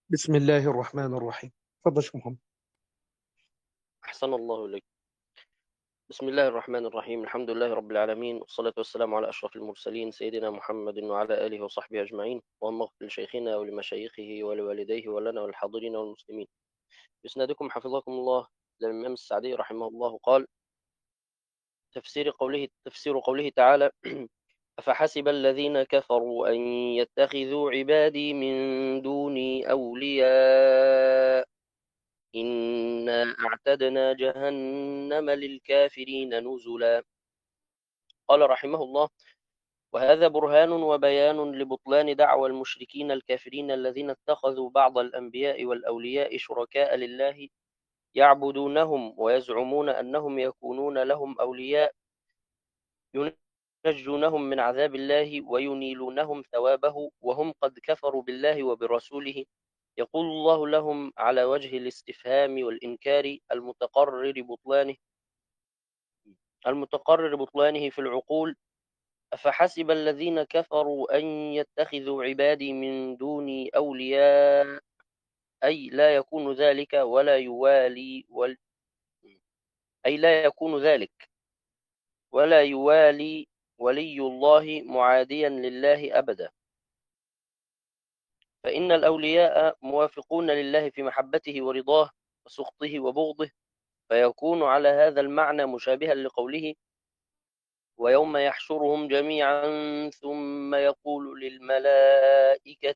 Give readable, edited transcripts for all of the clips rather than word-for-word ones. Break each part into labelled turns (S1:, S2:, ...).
S1: بسم الله الرحمن الرحيم. تفضل شيخ محمد.
S2: أحسن الله إليك. بسم الله الرحمن الرحيم، الحمد لله رب العالمين، والصلاة والسلام على أشرف المرسلين سيدنا محمد وعلى آله وصحبه أجمعين. اللهم اغفر لشيخنا ولمشايخه ولوالديه ولنا والحاضرين والمسلمين. بإسنادكم حفظكم الله للإمام السعدي رحمه الله قال: تفسير قوله تعالى: أفحسب الذين كفروا أن يتخذوا عبادي من دوني أولياء إنا أعتدنا جهنم للكافرين نزلا. قال رحمه الله: وهذا برهان وبيان لبطلان دعوى المشركين الكافرين الذين اتخذوا بعض الأنبياء والأولياء شركاء لله يعبدونهم ويزعمون أنهم يكونون لهم أولياء ينجونهم من عذاب الله وينيلونهم ثوابه وهم قد كفروا بالله وبرسوله. يقول الله لهم على وجه الاستفهام والإنكار المتقرر بطلانه في العقول: أفحسب الذين كفروا أن يتخذوا عبادي من دوني أولياء أي لا يكون ذلك ولا يوالي أي لا يكون ذلك ولا يوالي ولي الله معاديا لله أبدا، فإن الأولياء موافقون لله في محبته ورضاه وسخطه وبغضه، فيكون على هذا المعنى مشابها لقوله: ويوم يحشرهم جميعا ثم يقول للملائكة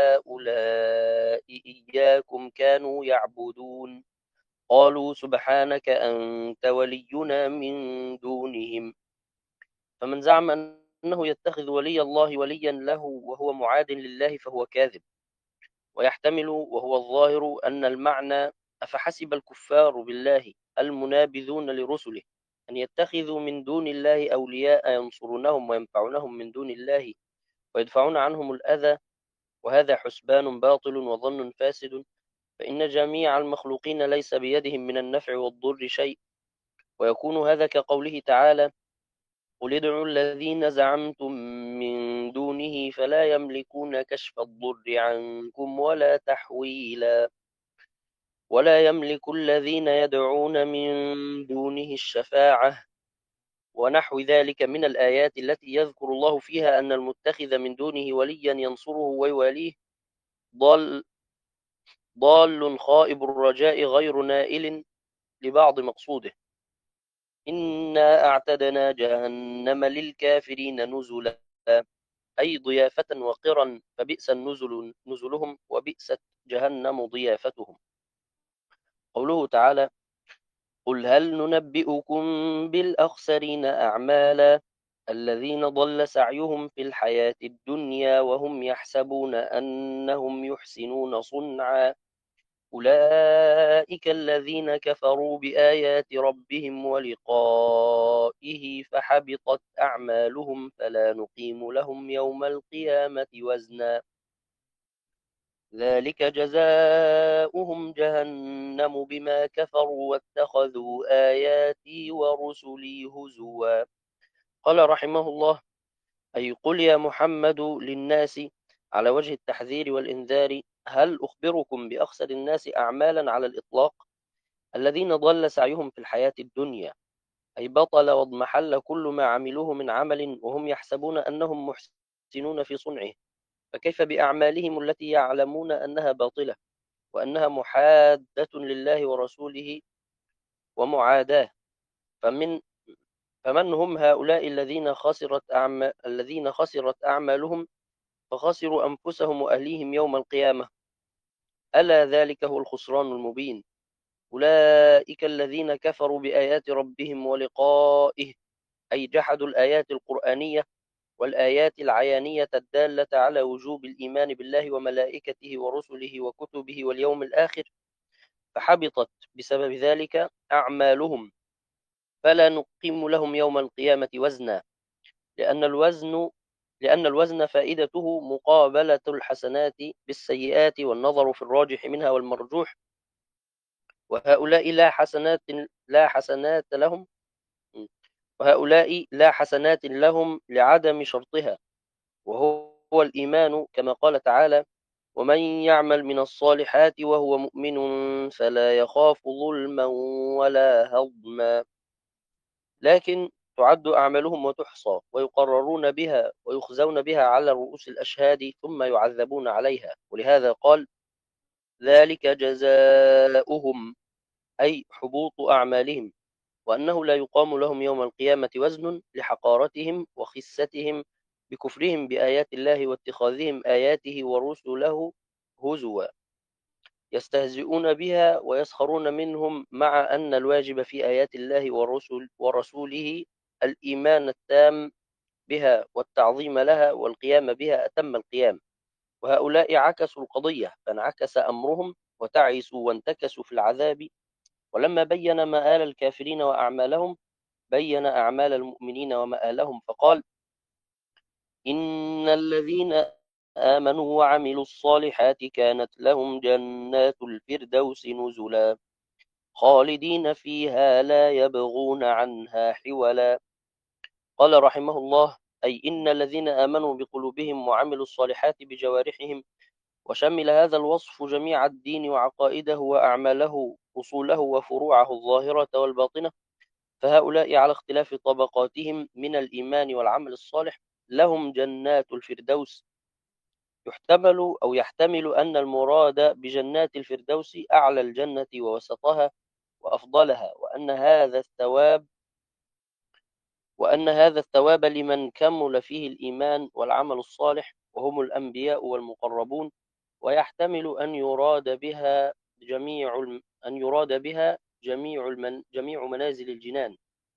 S2: أهؤلاء إياكم كانوا يعبدون قالوا سبحانك أنت ولينا من دونهم. فمن زعم أنه يتخذ ولي الله وليا له وهو معاد لله فهو كاذب. ويحتمل وهو الظاهر أن المعنى: أفحسب الكفار بالله المنابذون لرسله أن يتخذوا من دون الله أولياء ينصرونهم وينفعونهم من دون الله ويدفعون عنهم الأذى، وهذا حسبان باطل وظن فاسد، فإن جميع المخلوقين ليس بيدهم من النفع والضر شيء. ويكون هذا كقوله تعالى: قل ادعوا الذين زعمتم من دونه فلا يملكون كشف الضر عنكم ولا تحويلا. ولا يملك الذين يدعون من دونه الشفاعة، ونحو ذلك من الآيات التي يذكر الله فيها أن المتخذ من دونه وليا ينصره ويواليه ضال ضال خائب الرجاء غير نائل لبعض مقصوده. إنا أعتدنا جهنم للكافرين نزلا، أي ضيافة وقرا، فبئس النزل نزلهم وبئست جهنم ضيافتهم. قوله تعالى: قل هل ننبئكم بالأخسرين أعمالا الذين ضل سعيهم في الحياة الدنيا وهم يحسبون أنهم يحسنون صنعا أولئك الذين كفروا بآيات ربهم ولقائه فحبطت أعمالهم فلا نقيم لهم يوم القيامة وزنا ذلك جزاؤهم جهنم بما كفروا واتخذوا آياتي ورسلي هزوا. قال رحمه الله: أي قل يا محمد للناس على وجه التحذير والإنذار: هل أخبركم بأخسر الناس أعمالا على الإطلاق الذين ضل سعيهم في الحياة الدنيا، أي بطل واضمحل كل ما عملوه من عمل وهم يحسبون أنهم محسنون في صنعه، فكيف بأعمالهم التي يعلمون أنها باطلة وأنها محادة لله ورسوله ومعاداة. فمن فمن هم هؤلاء الذين خسرت أعمالهم فخسروا أنفسهم وأهليهم يوم القيامة؟ ألا ذلك هو الخسران المبين. أولئك الذين كفروا بآيات ربهم ولقائه، أي جحدوا الآيات القرآنية والآيات العيانية الدالة على وجوب الإيمان بالله وملائكته ورسله وكتبه واليوم الآخر، فحبطت بسبب ذلك أعمالهم فلا نقيم لهم يوم القيامة وزنا، لأن الوزن لأن الوزن فائدته مقابلة الحسنات بالسيئات والنظر في الراجح منها والمرجوح، وهؤلاء لا حسنات لهم لعدم شرطها، وهو الإيمان كما قال تعالى: ومن يعمل من الصالحات وهو مؤمن فلا يخاف ظلما ولا هضما. لكن تعد أعمالهم وتحصى ويقررون بها ويخزون بها على رؤوس الأشهاد ثم يعذبون عليها، ولهذا قال: ذلك جزاؤهم، أي حبوط أعمالهم، وأنه لا يقام لهم يوم القيامة وزن لحقارتهم وخستهم بكفرهم بآيات الله واتخاذهم آياته ورسله هزوا، يستهزئون بها ويسخرون منهم، مع أن الواجب في آيات الله ورسوله الإيمان التام بها والتعظيم لها والقيام بها أتم القيام. وهؤلاء عكسوا القضية فانعكس أمرهم وتعسوا وانتكسوا في العذاب. ولما بين مآل الكافرين وأعمالهم بين أعمال المؤمنين ومآلهم فقال: إن الذين آمنوا وعملوا الصالحات كانت لهم جنات الفردوس نزلا خالدين فيها لا يبغون عنها حولا. قال رحمه الله: أي إن الذين آمنوا بقلوبهم وعملوا الصالحات بجوارحهم، وشمل هذا الوصف جميع الدين وعقائده وأعماله أصوله وفروعه الظاهرة والباطنة، فهؤلاء على اختلاف طبقاتهم من الإيمان والعمل الصالح لهم جنات الفردوس. يحتمل أن المراد بجنات الفردوس أعلى الجنة ووسطها وأفضلها، وأن هذا الثواب لمن كمل فيه الإيمان والعمل الصالح وهم الأنبياء والمقربون. ويحتمل جميع منازل الجنان،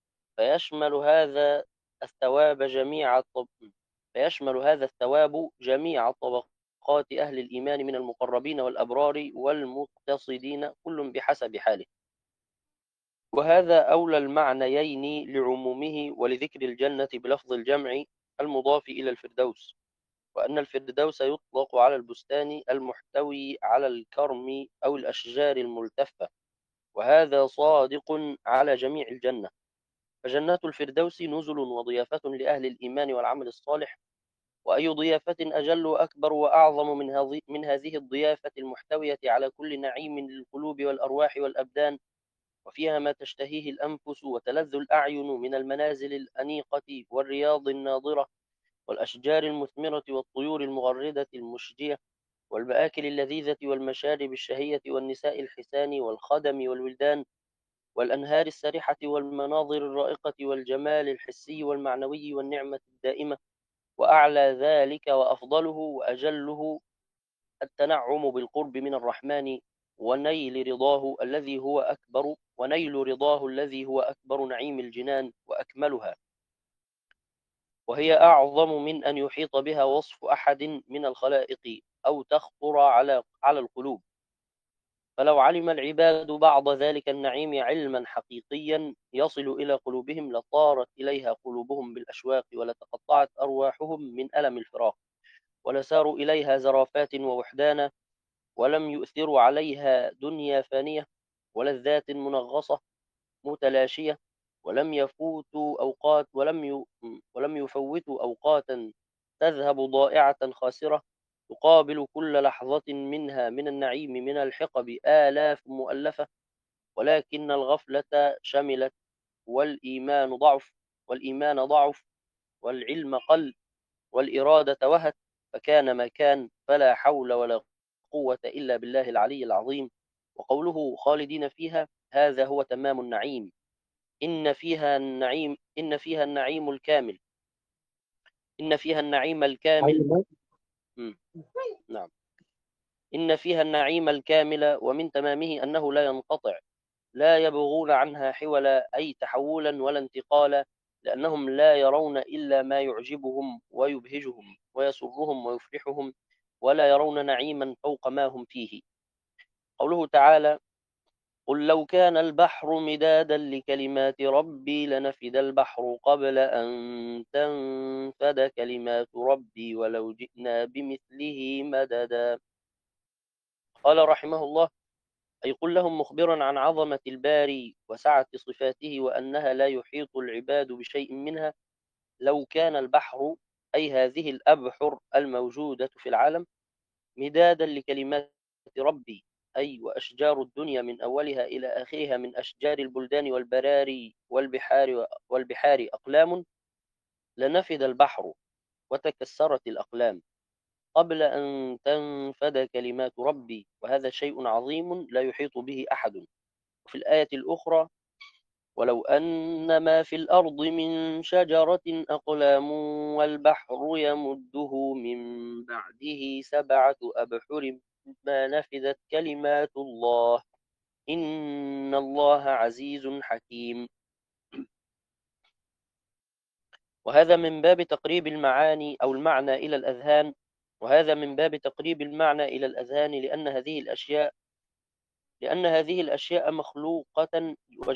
S2: فيشمل هذا الثواب جميع طبقات أهل الإيمان من المقربين والأبرار والمقتصدين كل بحسب حاله. وهذا أولى المعنيين لعمومه ولذكر الجنة بلفظ الجمع المضاف إلى الفردوس، وأن الفردوس يطلق على البستان المحتوي على الكرم أو الأشجار الملتفة، وهذا صادق على جميع الجنة. فجنات الفردوس نزل وضيافة لأهل الإيمان والعمل الصالح، وأي ضيافة أجل وأكبر وأعظم من هذه الضيافة المحتوية على كل نعيم للقلوب والأرواح والأبدان، وفيها ما تشتهيه الأنفس وتلذ الأعين من المنازل الأنيقة والرياض الناضرة والأشجار المثمرة والطيور المغردة المشجية والمآكل اللذيذة والمشارب الشهية والنساء الحسان والخدم والولدان والأنهار السرحة والمناظر الرائقة والجمال الحسي والمعنوي والنعمة الدائمة. وأعلى ذلك وأفضله وأجله التنعم بالقرب من الرحمن ونيل رضاه الذي هو أكبر نعيم الجنان وأكملها، وهي أعظم من أن يحيط بها وصف أحد من الخلائق أو تخطر على القلوب. فلو علم العباد بعض ذلك النعيم علما حقيقيا يصل إلى قلوبهم لطارت إليها قلوبهم بالأشواق ولتقطعت أرواحهم من ألم الفراق، ولساروا إليها زرافات ووحدانا، ولم يؤثروا عليها دنيا فانية ولذات منغصة متلاشية، ولم يفوتوا أوقاتا تذهب ضائعة خاسرة تقابل كل لحظة منها من النعيم من الحقب آلاف مؤلفة، ولكن الغفلة شملت والإيمان ضعف والعلم قل والإرادة وهت، فكان ما كان، فلا حول ولا قوة إلا بالله العلي العظيم. وقوله خالدين فيها هذا هو تمام النعيم. إن فيها النعيم الكامل. إن فيها النعيم الكامل.
S1: أيوة.
S2: نعم. إن فيها النعيم الكامل، ومن تمامه أنه لا ينقطع، لا يبغون عنها حولا، أي تحولا ولا انتقالا، لأنهم لا يرون إلا ما يعجبهم ويبهجهم ويسرهم ويفرحهم، ولا يرون نعيما فوق ما هم فيه. قوله تعالى: قل لو كان البحر مدادا لكلمات ربي لنفد البحر قبل أن تنفد كلمات ربي ولو جئنا بمثله مددا. قال رحمه الله: أي قل لهم مخبرا عن عظمة الباري وسعة صفاته وأنها لا يحيط العباد بشيء منها، لو كان البحر، أي هذه الأبحر الموجودة في العالم، مدادا لكلمات ربي، أي وأشجار الدنيا من أولها إلى آخرها من أشجار البلدان والبراري والبحار أقلام، لنفد البحر وتكسرت الأقلام قبل أن تنفد كلمات ربي، وهذا شيء عظيم لا يحيط به أحد. وفي الآية الأخرى: ولو أن ما في الأرض من شجرة أقلام والبحر يمده من بعده 7 أبحر ما نفدت كلمات الله إن الله عزيز حكيم. وهذا من باب تقريب المعاني أو المعنى إلى الأذهان، لأن هذه الأشياء مخلوقة،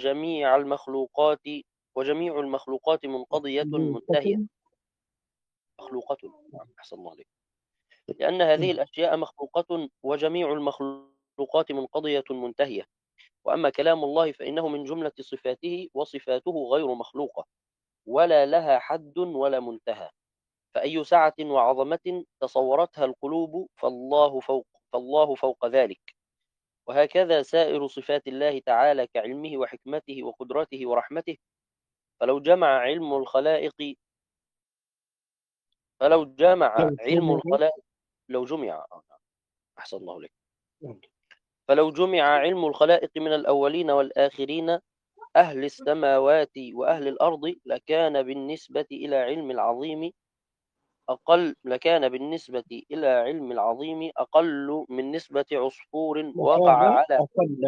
S2: وجميع المخلوقات منقضية منتهية. مخلوقة، نعم، أحسن الله عليك. لأن هذه الأشياء مخلوقة وجميع المخلوقات منقضية منتهية. وأما كلام الله فإنه من جملة صفاته، وصفاته غير مخلوقة ولا لها حد ولا منتهى، فأي سعة وعظمة تصورتها القلوب فالله فوق ذلك. وهكذا سائر صفات الله تعالى كعلمه وحكمته وقدرته ورحمته. فلو جمع علم الخلائق لو جمع أحسن الله عليك. فلو جمع علم الخلائق من الأولين والآخرين أهل السماوات وأهل الأرض لكان بالنسبة إلى علم العظيم أقل من نسبة عصفور وقع على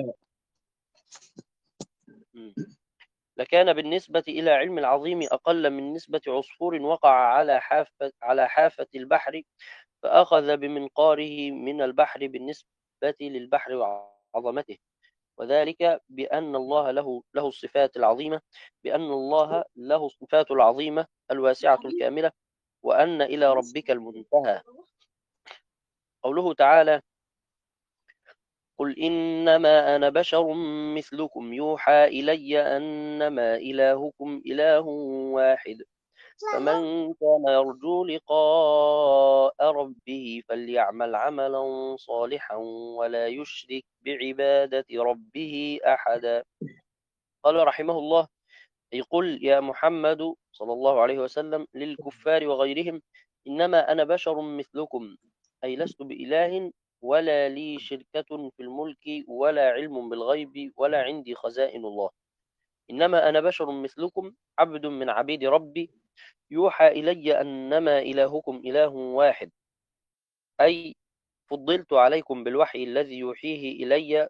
S2: لكان بالنسبة إلى علم العظيم أقل من نسبة عصفور وقع على حافة البحر فأخذ بمنقاره من البحر بالنسبة للبحر وعظمته. وذلك بأن الله له الصفات العظيمة، الواسعة الكاملة، وأن إلى ربك المنتهى. قوله تعالى: قل إنما أنا بشر مثلكم يوحى إلي أنما إلهكم إله واحد فمن كان يرجو لقاء ربه فليعمل عملا صالحا ولا يشرك بعبادة ربه أحدا. قال رحمه الله: أي قل يا محمد صلى الله عليه وسلم للكفار وغيرهم: إنما أنا بشر مثلكم، أي لست بإله ولا لي شركة في الملك ولا علم بالغيب ولا عندي خزائن الله. إنما أنا بشر مثلكم عبد من عبيد ربي يوحى إلي أنما إلهكم إله واحد، أي فضلت عليكم بالوحي الذي يوحيه إلي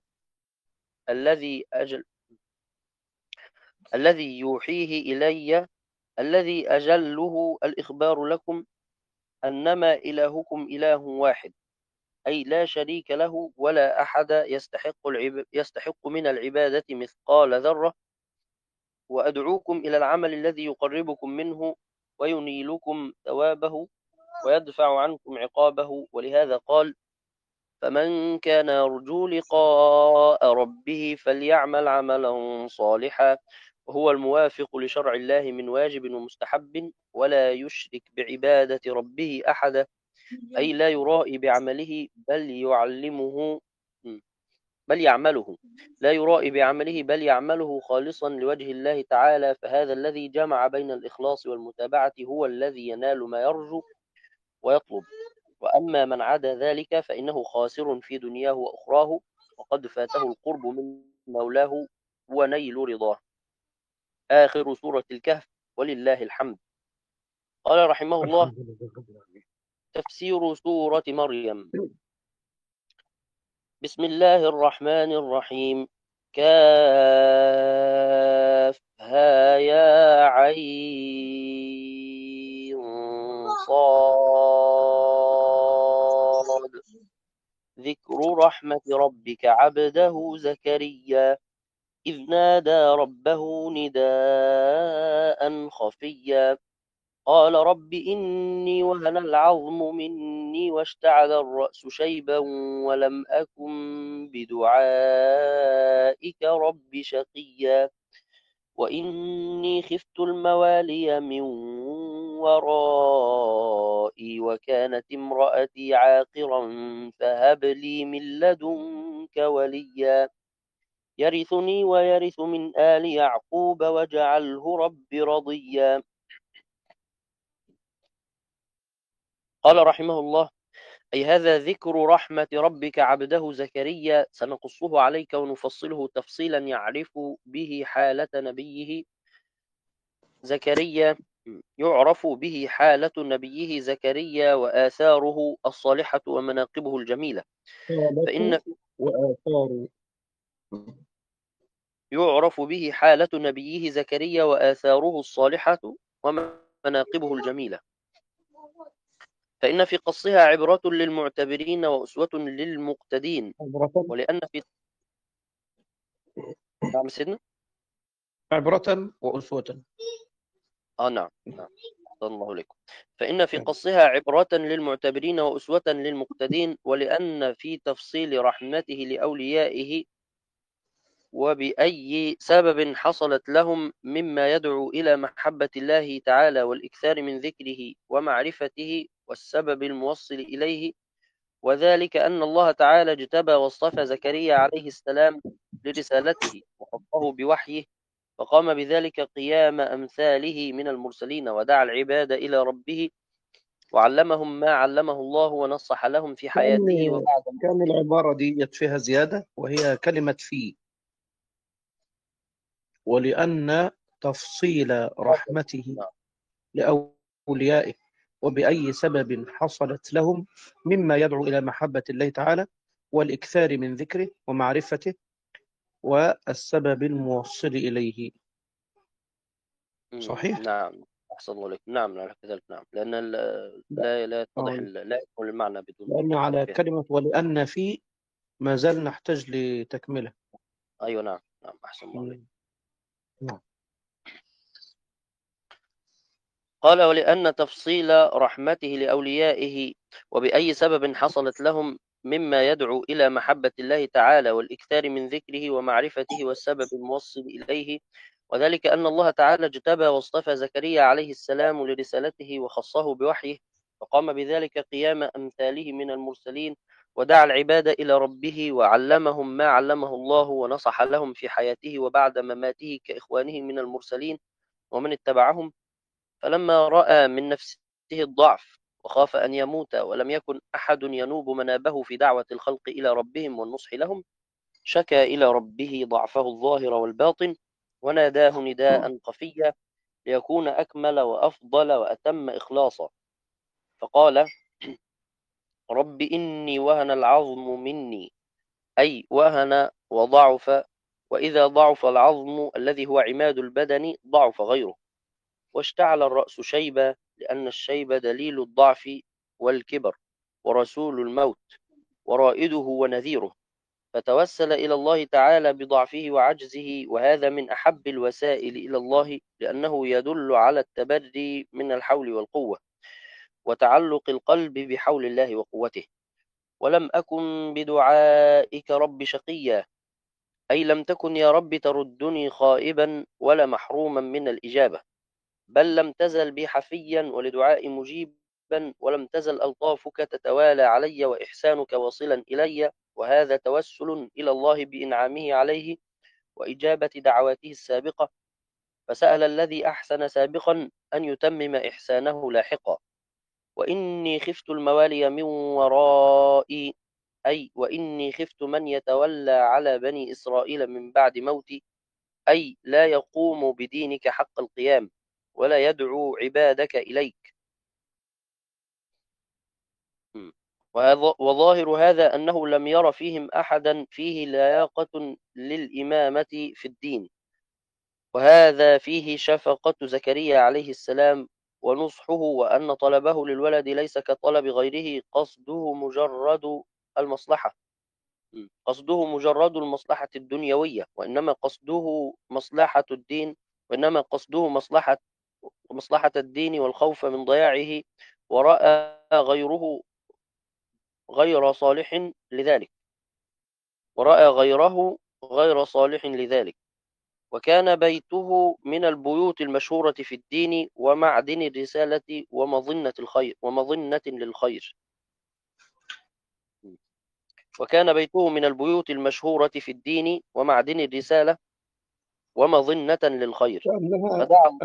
S2: الذي أجله الإخبار لكم أنما إلهكم إله واحد، أي لا شريك له ولا أحد يستحق من العبادة مثقال ذرة، وأدعوكم إلى العمل الذي يقربكم منه وينيلكم ثوابه ويدفع عنكم عقابه. ولهذا قال: فمن كان يرجو لقاء ربه فليعمل عملا صالحا، وهو الموافق لشرع الله من واجب ومستحب، ولا يشرك بعبادة ربه أحدا، أي لا يرائي بعمله بل يعمله خالصا لوجه الله تعالى. فهذا الذي جمع بين الإخلاص والمتابعة هو الذي ينال ما يرجو ويطلب. وأما من عدا ذلك فإنه خاسر في دنياه وأخراه، وقد فاته القرب من مولاه ونيل رضاه. آخر سورة الكهف، ولله الحمد. قال رحمه الله: تفسير سورة مريم. بسم الله الرحمن الرحيم. كافها يا عين صاد. ذكر رحمة ربك عبده زكريا إذ نادى ربه نداء خفيا قال رب إني وهن العظم مني واشتعل الرأس شيبا ولم أكن بدعائك رب شقيا. وإني خفت الموالي من ورائي وكانت امرأتي عاقرا فهب لي من لدنك وليا يرثني ويرث من آل يعقوب واجعله رب رضيا. قال رحمه الله: أي هذا ذكر رحمة ربك عبده زكريا سنقصه عليك ونفصله تفصيلا يعرف به حالة نبيه زكريا زكريا وآثاره الصالحة ومناقبه الجميلة. فإن
S1: وآثار.
S2: يعرف به حالة نبيه زكريا وآثاره الصالحة ومناقبه الجميلة، فإن في قصها عبرة للمعتبرين وأسوة للمقتدين. ولأن في نعم سيدنا.
S1: عبرة وأسوة.
S2: نعم أحسن الله عليكم. فإن في قصها عبرة للمعتبرين وأسوة للمقتدين، ولأن في تفصيل رحمته لأوليائه وبأي سبب حصلت لهم مما يدعو إلى محبة الله تعالى والإكثار من ذكره ومعرفته والسبب الموصل إليه، وذلك أن الله تعالى اجتبى واصطفى زكريا عليه السلام لرسالته وخصه بوحيه، فقام بذلك قيام أمثاله من المرسلين ودعا العباد إلى ربه وعلمهم ما علمه الله ونصح لهم في حياته وبعد
S1: كان العبارة دي فيها زيادة وهي كلمة في، ولأن تفصيل رحمته لأوليائه وبأي سبب حصلت لهم مما يدعو إلى محبة الله تعالى والإكثار من ذكره ومعرفته والسبب الموصل إليه. صحيح؟
S2: نعم أحسن الله عليك. نعم كذلك. نعم لأن لا يتضح لا يكون المعنى بدون
S1: لأن على
S2: فهم.
S1: كلمة ولأن في ما زال نحتاج لتكملة.
S2: أيوة نعم أحسن الله عليك.
S1: نعم.
S2: قال: ولأن تفصيل رحمته لأوليائه وبأي سبب حصلت لهم مما يدعو إلى محبة الله تعالى والإكثار من ذكره ومعرفته والسبب الموصل إليه، وذلك أن الله تعالى اجتبى واصطفى زكريا عليه السلام لرسالته وخصه بوحيه، فقام بذلك قيام أمثاله من المرسلين ودعا العباد إلى ربه وعلمهم ما علمه الله ونصح لهم في حياته وبعد مماته كإخوانه من المرسلين ومن اتبعهم. فلما رأى من نفسه الضعف وخاف أن يموت ولم يكن أحد ينوب منابه في دعوة الخلق إلى ربهم والنصح لهم، شكى إلى ربه ضعفه الظاهر والباطن وناداه نداء خفيا ليكون أكمل وأفضل وأتم إخلاصا، فقال: رب إني وهن العظم مني، أي وهن وضعف، وإذا ضعف العظم الذي هو عماد البدن ضعف غيره، واشتعل الرأس شيبا، لأن الشيب دليل الضعف والكبر ورسول الموت ورائده ونذيره، فتوسل إلى الله تعالى بضعفه وعجزه، وهذا من أحب الوسائل إلى الله، لأنه يدل على التبري من الحول والقوة وتعلق القلب بحول الله وقوته. ولم أكن بدعائك رب شقيا، أي لم تكن يا رب تردني خائبا ولا محروما من الإجابة، بل لم تزل بي حفيا ولدعاء مجيبا، ولم تزل ألطافك تتوالى علي وإحسانك واصلا إلي، وهذا توسل إلى الله بإنعامه عليه وإجابة دعواته السابقة، فسأل الذي أحسن سابقا أن يتمم إحسانه لاحقا. وإني خفت الموالي من ورائي، أي وإني خفت من يتولى على بني إسرائيل من بعد موتي، أي لا يقوم بدينك حق القيام ولا يدعو عبادك إليك. وظاهر هذا أنه لم ير فيهم أحدا فيه لياقة للإمامة في الدين، وهذا فيه شفقة زكريا عليه السلام ونصحه، وأن طلبه للولد ليس كطلب غيره قصده مجرد المصلحة الدنيوية، وإنما قصده مصلحة الدين، وإنما قصده مصلحة الدين والخوف من ضياعه، ورأى غيره غير صالح لذلك ورأى غيره غير صالح لذلك. وكان بيته من البيوت المشهورة في الدين ومعدن الرسالة ومظنة للخير. وكان بيته من البيوت المشهورة في الدين ومعدن الرسالة ومظنة للخير.
S1: كأنها
S2: فدعا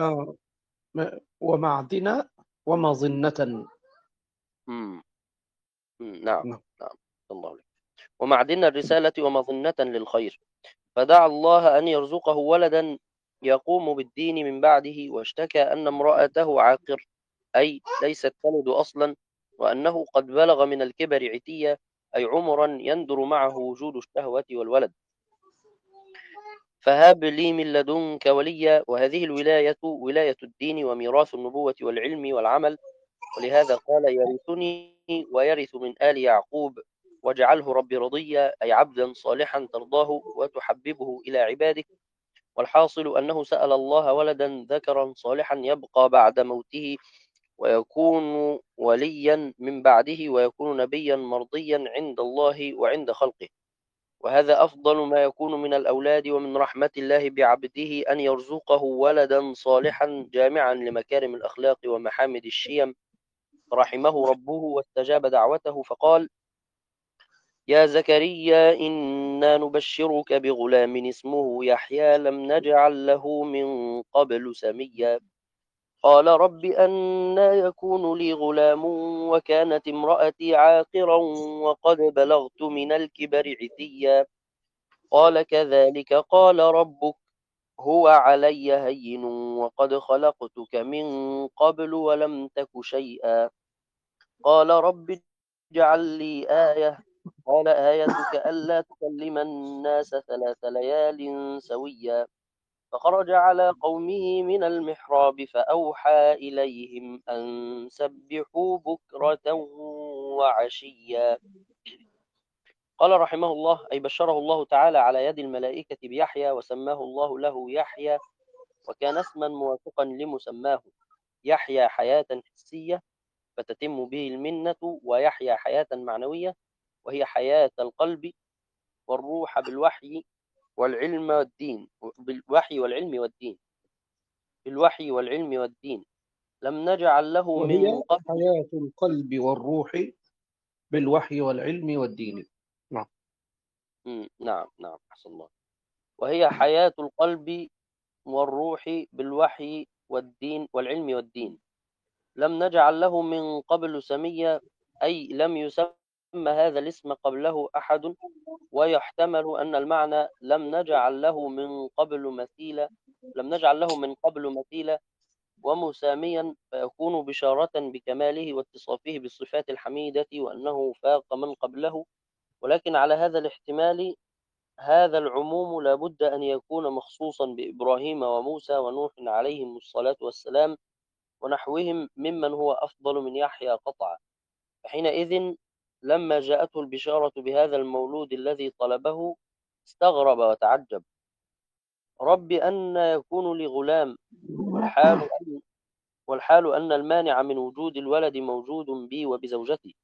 S1: ومعدن ومظنة.
S2: مم. نعم.
S1: نعم.
S2: نعم. الله عليك. ومعدن الرسالة ومظنة للخير. فدعا الله أن يرزقه ولدا يقوم بالدين من بعده، واشتكى أن امرأته عاقر، أي ليست تلد أصلا، وأنه قد بلغ من الكبر عتيا، أي عمرا يندر معه وجود الشهوة والولد. فهب لي من لدنك وليا. وهذه الولاية ولاية الدين وميراث النبوة والعلم والعمل، ولهذا قال يرثني ويرث من آل يعقوب واجعله ربي رضيا، أي عبدا صالحا ترضاه وتحببه إلى عبادك. والحاصل أنه سأل الله ولدا ذكرا صالحا يبقى بعد موته ويكون وليا من بعده ويكون نبيا مرضيا عند الله وعند خلقه. وهذا أفضل ما يكون من الأولاد، ومن رحمة الله بعبده أن يرزقه ولدا صالحا جامعا لمكارم الأخلاق ومحامد الشيم. فرحمه ربه واستجاب دعوته فقال: يا زكريا إنا نبشرك بغلام اسمه يحيى لم نجعل له من قبل سميا. قال رب أنى يكون لي غلام وكانت امرأتي عاقرا وقد بلغت من الكبر عتيا. قال كذلك قال ربك هو علي هين وقد خلقتك من قبل ولم تك شيئا. قال رب اجعل لي آية. قال آيتك ألا تكلم الناس 3 ليال سويا. فخرج على قومه من المحراب فأوحى إليهم أن سبحوا بكرة وعشيا. قال رحمه الله: أي بشره الله تعالى على يد الملائكة بيحيى، وسماه الله له يحيى، وكان اسما موافقا لمسماه. يحيى حياة حسية فتتم به المنة، ويحيى حياة معنوية وهي حياة القلب والروح بالوحي والعلم والدين. بالوحي والعلم والدين لم نجعل له من
S1: وهي
S2: قبل.
S1: حياة القلب والروح بالوحي والعلم والدين. نعم.
S2: نعم. نعم. أحسن الله. وهي حياة القلب والروح بالوحي والدين والعلم والدين لم نجعل له من قبل سميا، أي لم يسمى هذا الاسم قبله أحد. ويحتمل أن المعنى لم نجعل له من قبل مثيلا ومساميا، فيكون بشارة بكماله واتصافه بالصفات الحميدة وأنه فاق من قبله. ولكن على هذا الاحتمال هذا العموم لا بد أن يكون مخصوصا بإبراهيم وموسى ونوح عليهم الصلاة والسلام ونحوهم ممن هو أفضل من يحيى قطعا. فحينئذ لما جاءته البشارة بهذا المولود الذي طلبه استغرب وتعجب: رب أن يكون لي غلام، والحال أن والحال أن المانع من وجود الولد موجود بي وبزوجتي.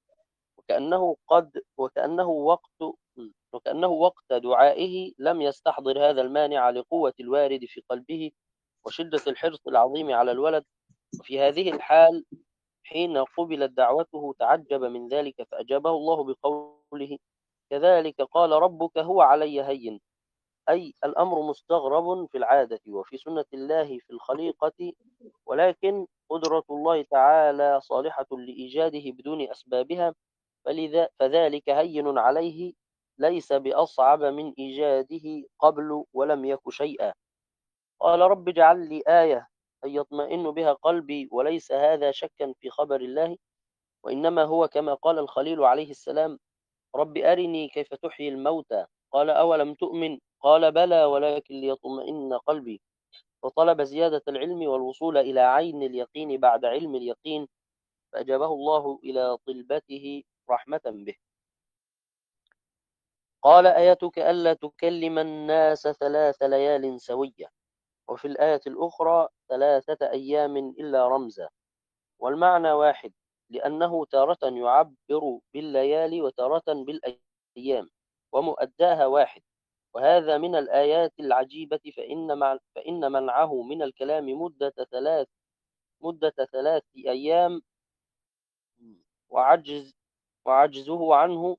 S2: وكأنه وقت دعائه لم يستحضر هذا المانع لقوة الوارد في قلبه وشدة الحرص العظيم على الولد. وفي هذه الحال حين قبلت دعوته تعجب من ذلك، فأجابه الله بقوله: كذلك قال ربك هو علي هين، أي الأمر مستغرب في العادة وفي سنة الله في الخليقة، ولكن قدرة الله تعالى صالحة لإيجاده بدون أسبابها، فذلك هين عليه، ليس بأصعب من إيجاده قبل ولم يك شيئا. قال رب اجعل لي آية، أي يطمئن بها قلبي، وليس هذا شكا في خبر الله، وإنما هو كما قال الخليل عليه السلام: رب أرني كيف تحيي الموتى. قال أولم تؤمن؟ قال بلى ولكن ليطمئن قلبي. فطلب زيادة العلم والوصول إلى عين اليقين بعد علم اليقين، فأجابه الله إلى طلبته رحمة به. قال آيتك ألا تكلم الناس 3 ليال سوية. وفي الآية الأخرى 3 أيام إلا رمزا، والمعنى واحد، لأنه تارة يعبر بالليالي وتارة بالأيام، ومؤداها واحد. وهذا من الآيات العجيبة، فإن منعه من الكلام مدة 3 أيام، وعجز وعجزه عنه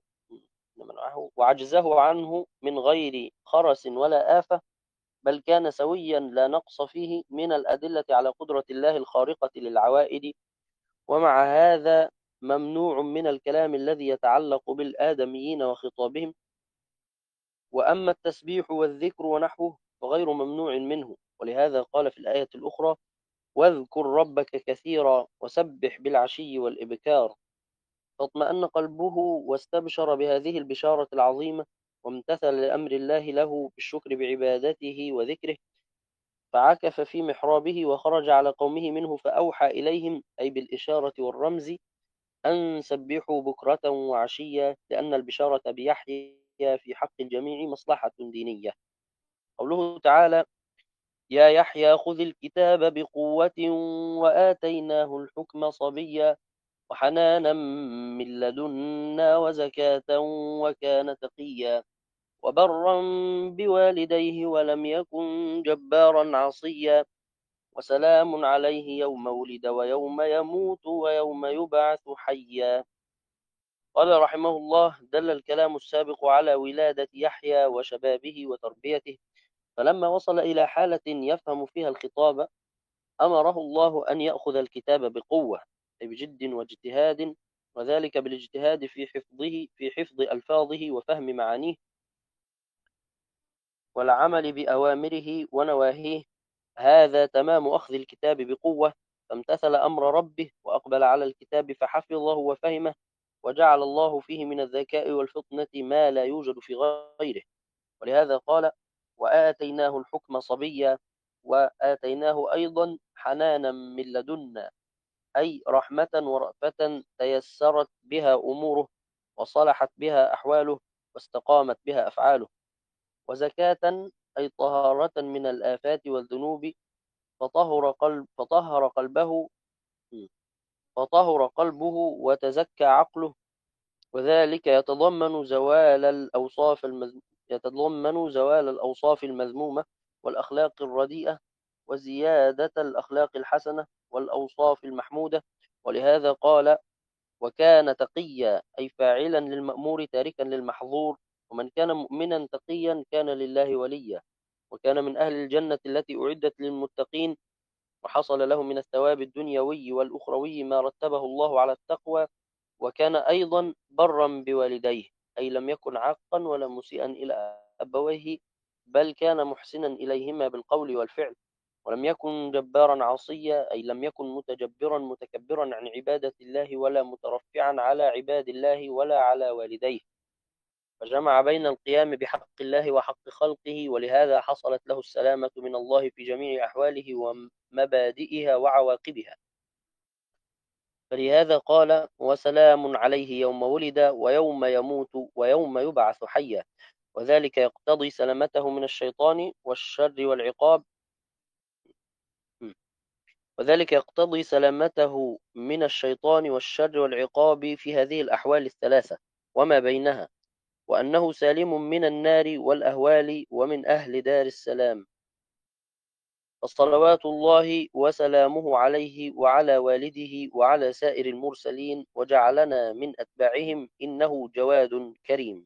S2: وعجزه عنه من غير خرس ولا آفة، بل كان سويا لا نقص فيه من الأدلة على قدرة الله الخارقة للعوائد. ومع هذا ممنوع من الكلام الذي يتعلق بالآدميين وخطابهم. وأما التسبيح والذكر ونحوه فغير ممنوع منه، ولهذا قال في الآية الأخرى: واذكر ربك كثيرا وسبح بالعشي والإبكار. فاطمأن قلبه واستبشر بهذه البشارة العظيمة، وامتثل لأمر الله له بالشكر بعبادته وذكره، فعكف في محرابه وخرج على قومه منه فأوحى إليهم، أي بالإشارة والرمز، أن سبحوا بكرة وعشيا، لأن البشارة بيحيى في حق الجميع مصلحة دينية. قوله تعالى: يا يحيى خذ الكتاب بقوة وآتيناه الحكم صبيا وحنانا من لدنا وزكاة وكان تقيا وبرا بوالديه ولم يكن جبارا عصيا وسلام عليه يوم ولد ويوم يموت ويوم يبعث حيا. قال رحمه الله: دل الكلام السابق على ولادة يحيى وشبابه وتربيته، فلما وصل إلى حالة يفهم فيها الخطاب أمره الله أن يأخذ الكتاب بقوة، أي بجد واجتهاد، وذلك بالاجتهاد في حفظ ألفاظه وفهم معانيه والعمل بأوامره ونواهيه. هذا تمام أخذ الكتاب بقوة، فامتثل أمر ربه وأقبل على الكتاب فحفظه وفهمه، وجعل الله فيه من الذكاء والفطنة ما لا يوجد في غيره. ولهذا قال: وآتيناه الحكم صبيا، وآتيناه أيضا حنانا من لدنا، أي رحمة ورأفة تيسرت بها أموره وصلحت بها أحواله واستقامت بها أفعاله. وزكاة، أي طهارة من الآفات والذنوب، فطهر قلبه وتزكى عقله، وذلك يتضمن زوال الأوصاف المذمومة والأخلاق الرديئة وزيادة الأخلاق الحسنة والأوصاف المحمودة. ولهذا قال: وكان تقيا، أي فاعلا للمأمور تاركا للمحظور. ومن كان مؤمنا تقيا كان لله وليا، وكان من أهل الجنة التي أعدت للمتقين، وحصل له من الثواب الدنيوي والأخروي ما رتبه الله على التقوى. وكان أيضا برا بوالديه، أي لم يكن عاقا ولا مسيئا إلى أبويه، بل كان محسنا إليهما بالقول والفعل. ولم يكن جبارا عصيا، أي لم يكن متجبرا متكبرا عن عبادة الله ولا مترفعا على عباد الله ولا على والديه، فجمع بين القيام بحق الله وحق خلقه، ولهذا حصلت له السلامة من الله في جميع أحواله ومبادئها وعواقبها. فلهذا قال: وسلام عليه يوم ولد ويوم يموت ويوم يبعث حيا. وذلك يقتضي سلامته من الشيطان والشر والعقاب في هذه الأحوال الثلاثة وما بينها، وأنه سالم من النار والأهوال ومن أهل دار السلام. فصلوات الله وسلامه عليه وعلى والده وعلى سائر المرسلين، وجعلنا من أتباعهم، إنه جواد كريم.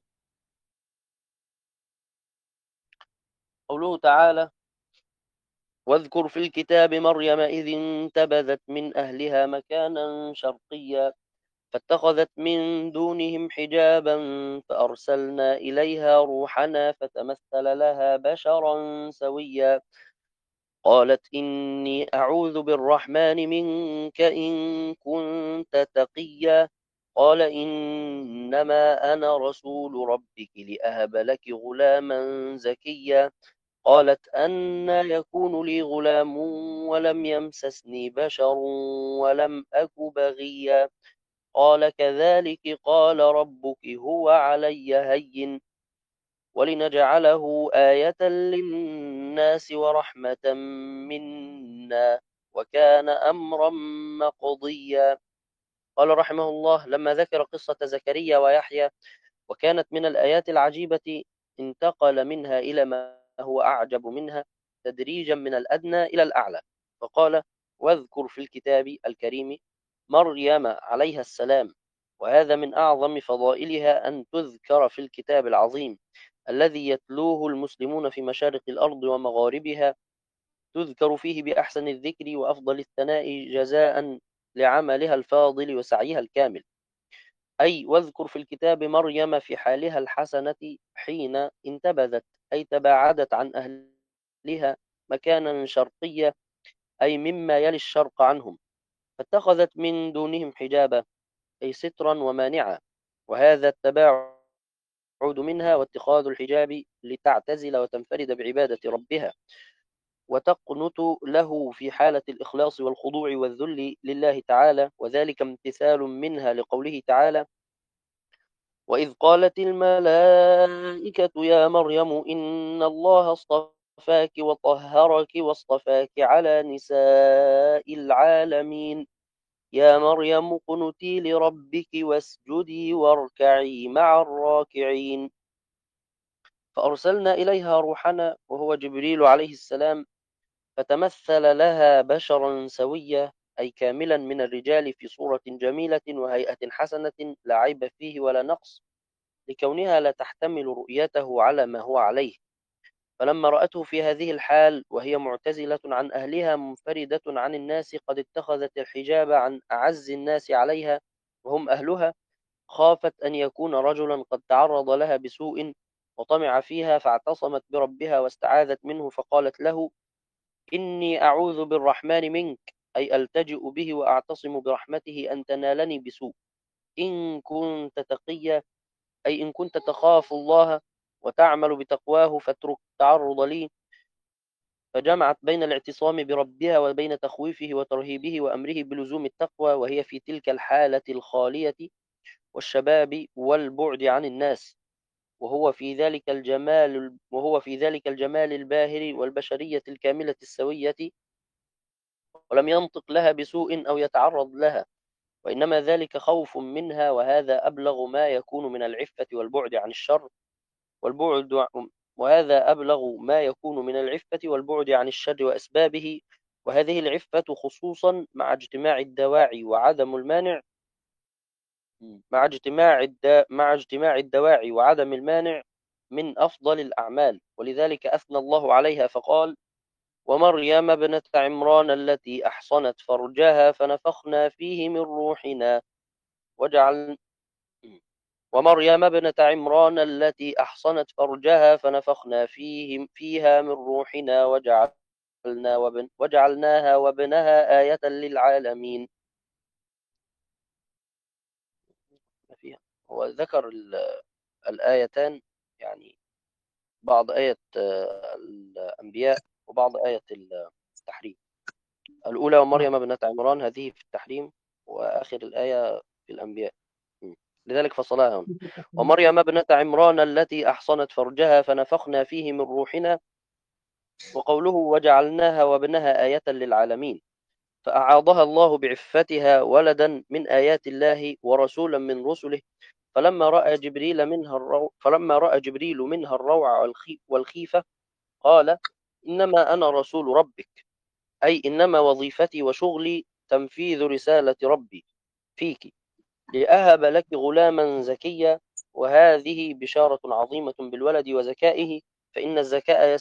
S2: قوله تعالى: واذكر في الكتاب مريم إذ انتبذت من أهلها مكانا شرقيا فاتخذت من دونهم حجابا فأرسلنا إليها روحنا فتمثل لها بشرا سويا قالت إني أعوذ بالرحمن منك إن كنت تقيا قال إنما أنا رسول ربك لأهب لك غلاما زكيا قالت أنى يكون لي غلام ولم يمسسني بشر ولم أك بغيا قال كذلك قال ربك هو علي هين ولنجعله آية للناس ورحمة منا وكان أمرا مقضيا. قال رحمه الله: لما ذكر قصة زكريا ويحيى وكانت من الآيات العجيبة انتقل منها إلى ما هو أعجب منها تدريجا من الأدنى إلى الأعلى، فقال: واذكر في الكتاب الكريم مريم عليها السلام، وهذا من أعظم فضائلها أن تذكر في الكتاب العظيم الذي يتلوه المسلمون في مشارق الأرض ومغاربها، تذكر فيه بأحسن الذكر وأفضل الثناء جزاء لعملها الفاضل وسعيها الكامل. أي واذكر في الكتاب مريم في حالها الحسنة حين انتبذت، أي تباعدت عن أهلها مكانا شرقيا، أي مما يلي الشرق عنهم، فاتخذت من دونهم حجابا، أي سترا ومانعا، وهذا التباعد منها واتخاذ الحجاب لتعتزل وتنفرد بعبادة ربها وتقنت له في حالة الإخلاص والخضوع والذل لله تعالى، وذلك امتثال منها لقوله تعالى: وإذ قالت الملائكة يا مريم إن الله اصطفاك وطهرك واصطفاك على نساء العالمين، يا مريم اقنتي لربك واسجدي واركعي مع الراكعين. فأرسلنا إليها روحنا وهو جبريل عليه السلام، فتمثل لها بشرا سويا، أي كاملا من الرجال في صورة جميلة وهيئة حسنة لا عيب فيه ولا نقص، لكونها لا تحتمل رؤيته على ما هو عليه. فلما رأته في هذه الحال وهي معتزلة عن أهلها منفردة عن الناس قد اتخذت الحجاب عن أعز الناس عليها وهم أهلها، خافت أن يكون رجلا قد تعرض لها بسوء وطمع فيها، فاعتصمت بربها واستعاذت منه، فقالت له: إني أعوذ بالرحمن منك، أي ألتجئ به وأعتصم برحمته أن تنالني بسوء، إن كنت تقيا، أي إن كنت تخاف الله وتعمل بتقواه فاترك التعرض لي. فجمعت بين الاعتصام بربها وبين تخويفه وترهيبه وأمره بلزوم التقوى، وهي في تلك الحالة الخالية والشباب والبعد عن الناس، وهو في ذلك الجمال الباهر والبشرية الكاملة السوية، ولم ينطق لها بسوء أو يتعرض لها، وإنما ذلك خوف منها، وهذا أبلغ ما يكون من العفة والبعد عن الشر والبعد وهذا أبلغ ما يكون من العفة والبعد عن الشر وأسبابه، وهذه العفة خصوصا مع اجتماع الدواعي وعدم المانع مع اجتماع الدواعي وعدم المانع من أفضل الأعمال، ولذلك أثنى الله عليها فقال: ومريم ابنة عمران التي أحصنت فرجها فنفخنا فيه من روحنا وجعل ومريم ابنة عمران التي أحصنت فرجها فنفخنا فيها من روحنا وجعلناها وابنها آية للعالمين. فيها هو ذكر الآيتان، يعني بعض آية الأنبياء وبعض آية التحريم. الأولى ومريم ابنة عمران هذه في التحريم، وآخر الآية في الأنبياء، لذلك فصلها هنا. ومريم ابنة عمران التي أحصنت فرجها فنفخنا فيه من روحنا، وقوله وجعلناها وابنها آية للعالمين، فأعاضها الله بعفتها ولدا من آيات الله ورسولا من رسله. فلما رأى جبريل منها الروع والخيفة قال: إنما أنا رسول ربك، أي إنما وظيفتي وشغلي تنفيذ رسالة ربي فيك لأهب لك غلاما زكيا، وهذه بشارة عظيمة بالولد وزكائه، فإن الزكاء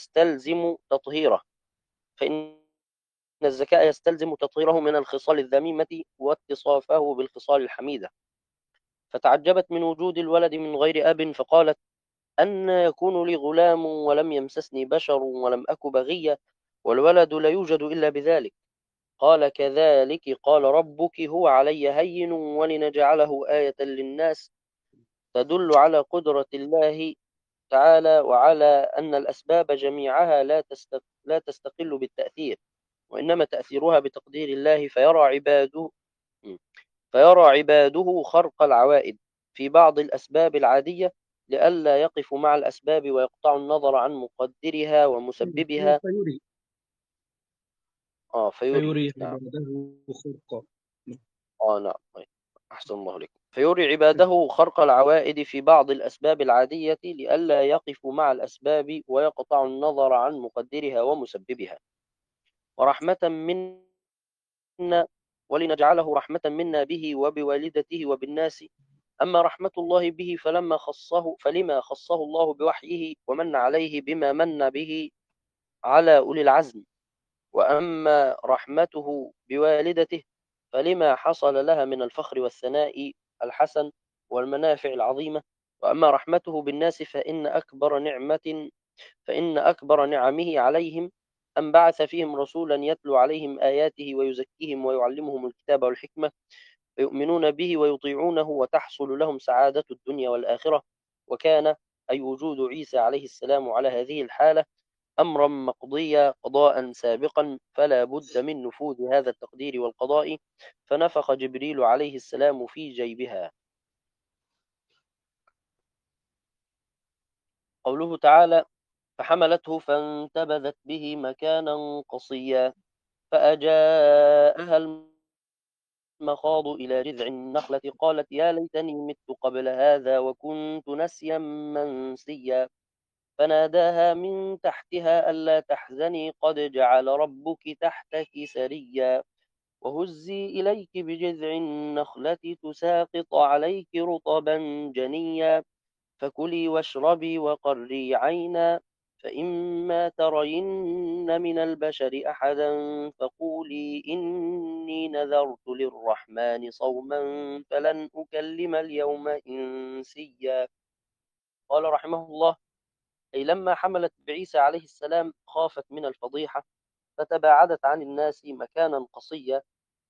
S2: يستلزم تطهيره من الخصال الذميمة واتصافه بالخصال الحميدة. فتعجبت من وجود الولد من غير أب، فقالت: أن يكون لي غلام ولم يمسسني بشر ولم أك بغيا، والولد لا يوجد إلا بذلك. قال: كذلك قال ربك هو علي هين ولنجعله آية للناس تدل على قدرة الله تعالى وعلى أن الأسباب جميعها لا تستقل بالتأثير، وإنما تأثيرها بتقدير الله، فيرى عباده خرق العوائد في بعض الأسباب العادية لئلا يقفوا مع الأسباب ويقطعوا النظر عن مقدرها ومسببها.
S1: فيري
S2: فيري.
S1: فيري
S2: نعم.
S1: عباده خرقا.
S2: نعم. أحسن الله عليكم. فيري عباده خرق العوائد في بعض الأسباب العادية لئلا يقفوا مع الأسباب ويقطعوا النظر عن مقدرها ومسببها، ورحمة منا ولنجعله رحمة منا به وبوالدته وبالناس. أما رحمة الله به فلما خصه الله بوحيه ومن عليه بما من به على أولي العزم. وأما رحمته بوالدته فلما حصل لها من الفخر والثناء الحسن والمنافع العظيمة. وأما رحمته بالناس فإن أكبر نعمه عليهم أن بعث فيهم رسولا يتلو عليهم آياته ويزكيهم ويعلمهم الكتاب والحكمة فيؤمنون به ويطيعونه وتحصل لهم سعادة الدنيا والآخرة. وكان أي وجود عيسى عليه السلام على هذه الحالة أمرا مقضيا قضاء سابقا، فلا بد من نفوذ هذا التقدير والقضاء. فنفخ جبريل عليه السلام في جيبها. قوله تعالى: فحملته فانتبذت به مكانا قصيا فأجاءها المخاض إلى جذع النخلة قالت يا ليتني مت قبل هذا وكنت نسيا منسيا فناداها من تحتها ألا تحزني قد جعل ربك تحتك سريا وهزي إليك بجذع النخلة تساقط عليك رطبا جنيا فكلي واشربي وقري عينا فإما ترين من البشر أحدا فقولي إني نذرت للرحمن صوما فلن أكلم اليوم إنسيا. قال رحمه الله: أي لما حملت بعيسى عليه السلام خافت من الفضيحة فتباعدت عن الناس مكانا قصيا.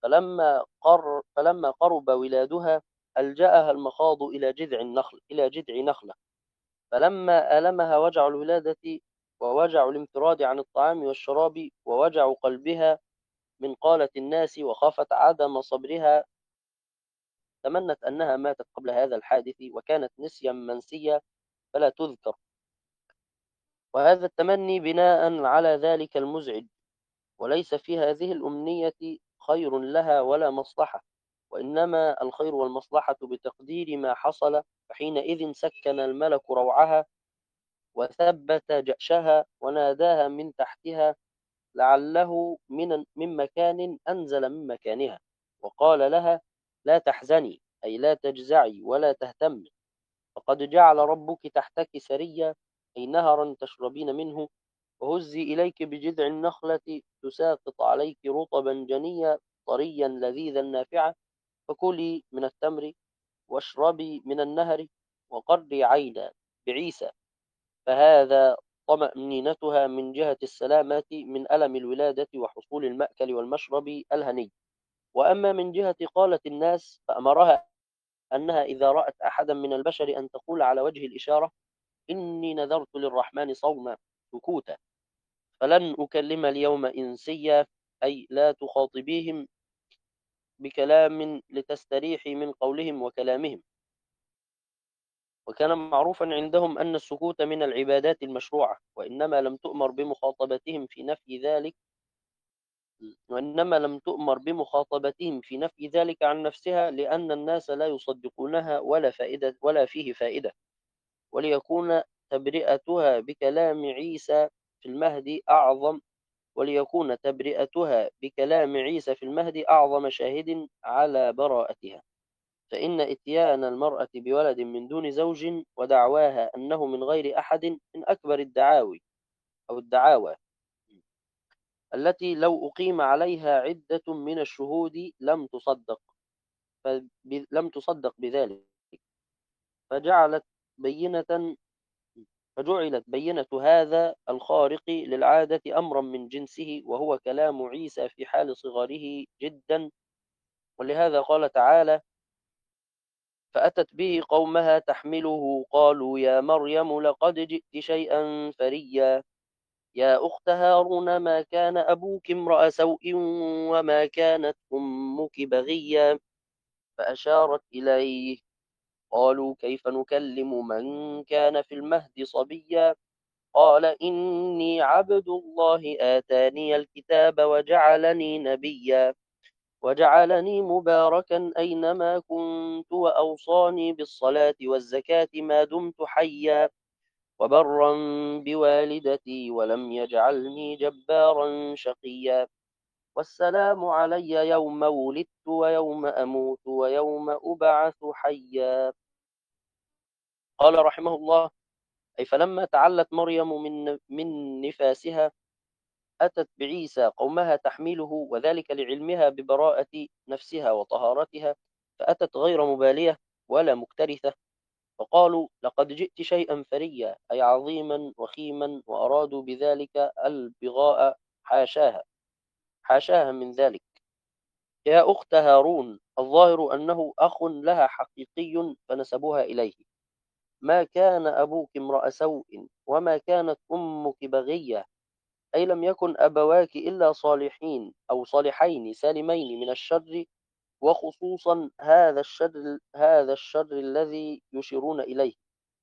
S2: فلما قرب ولادها ألجأها المخاض إلى جذع نخلة. فلما آلمها وجع الولادة ووجع الانفراد عن الطعام والشراب ووجع قلبها من قالة الناس وخافت عدم صبرها تمنت أنها ماتت قبل هذا الحادث وكانت نسيا منسيا فلا تذكر. وهذا التمني بناء على ذلك المزعج، وليس في هذه الأمنية خير لها ولا مصلحة، وإنما الخير والمصلحة بتقدير ما حصل. فحينئذ سكن الملك روعها وثبت جأشها وناداها من تحتها لعله من مكان أنزل من مكانها وقال لها لا تحزني أي لا تجزعي ولا تهتمي فقد جعل ربك تحتك سريا أي نهرا تشربين منه. وهزي إليك بجذع النخلة تساقط عليك رطبا جنيا طريا لذيذا نافعا فكلي من التمر واشربي من النهر وقري عينا بعيسى. فهذا طمأنينتها من جهة السلامة من ألم الولادة وحصول المأكل والمشرب الهني. وأما من جهة قالة الناس فأمرها أنها إذا رأت أحدا من البشر أن تقول على وجه الإشارة إني نذرت للرحمن صوما سكوتا فلن أكلم اليوم إنسيا أي لا تخاطبيهم بكلام لتستريحي من قولهم وكلامهم. وكان معروفا عندهم أن السكوت من العبادات المشروعة وإنما لم تؤمر بمخاطبتهم في نفي ذلك عن نفسها لأن الناس لا يصدقونها ولا فيه فائدة. وليكون تبرئتها بكلام عيسى في المهد أعظم شاهد على براءتها. فإن إتيان المرأة بولد من دون زوج ودعواها أنه من غير أحد من أكبر الدعاوى التي لو أقيم عليها عدة من الشهود لم تصدق بذلك. فجعلت بينة هذا الخارق للعادة أمرا من جنسه وهو كلام عيسى في حال صغره جدا. ولهذا قال تعالى: فأتت به قومها تحمله قالوا يا مريم لقد جئت شيئا فريا يا أخت هارون ما كان أبوك امرأ سوء وما كانت أمك بغيا فأشارت إليه قالوا كيف نكلم من كان في المهد صبيا قال إني عبد الله آتاني الكتاب وجعلني نبيا وجعلني مباركا أينما كنت وأوصاني بالصلاة والزكاة ما دمت حيا وبرا بوالدتي ولم يجعلني جبارا شقيا والسلام علي يوم ولدت ويوم أموت ويوم أبعث حيا. قال رحمه الله: أي فلما تعلت مريم من نفاسها أتت بعيسى قومها تحمله، وذلك لعلمها ببراءة نفسها وطهارتها، فأتت غير مبالية ولا مكترثة، فقالوا: لقد جئت شيئا فريا، أي عظيما وخيما، وأرادوا بذلك البغاء، حاشاها من ذلك. يا أخت هارون، الظاهر أنه أخ لها حقيقي فنسبوها إليه. ما كان أبوك امرأ سوء وما كانت أمك بغية، أي لم يكن أبواك إلا صالحين أو صالحين سالمين من الشر، وخصوصا هذا الشر الذي يشيرون إليه.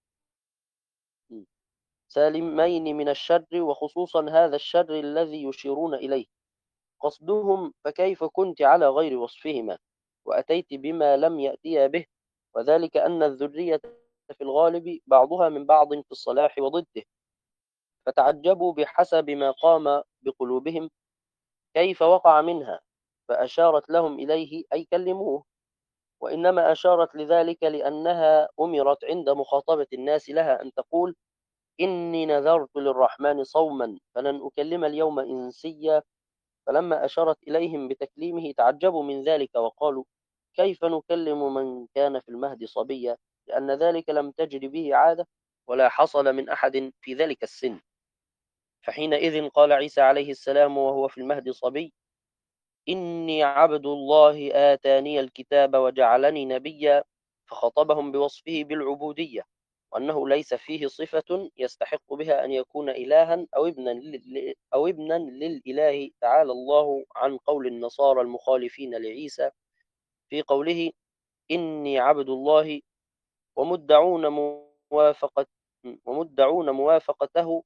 S2: سالمين من الشر وخصوصا هذا الشر الذي يشيرون إليه قصدهم، فكيف كنت على غير وصفهما وأتيت بما لم يأتيا به، وذلك أن الذرية في الغالب بعضها من بعض في الصلاح وضده، فتعجبوا بحسب ما قام بقلوبهم كيف وقع منها، فأشارت لهم إليه أي كلموه، وإنما أشارت لذلك لأنها أمرت عند مخاطبة الناس لها أن تقول: إني نذرت للرحمن صوما فلن أكلم اليوم إنسيا. فلما أشارت إليهم بتكليمه تعجبوا من ذلك وقالوا: كيف نكلم من كان في المهد صبيا، لأن ذلك لم تجر به عادة ولا حصل من أحد في ذلك السن. فحينئذ قال عيسى عليه السلام وهو في المهد صبي: إني عبد الله آتاني الكتاب وجعلني نبيا، فخاطبهم بوصفه بالعبودية، وأنه ليس فيه صفة يستحق بها أن يكون إلها أو ابنا للإله تعالى الله عن قول النصارى المخالفين لعيسى في قوله: إني عبد الله، ومدعون موافقة ومدعون موافقته،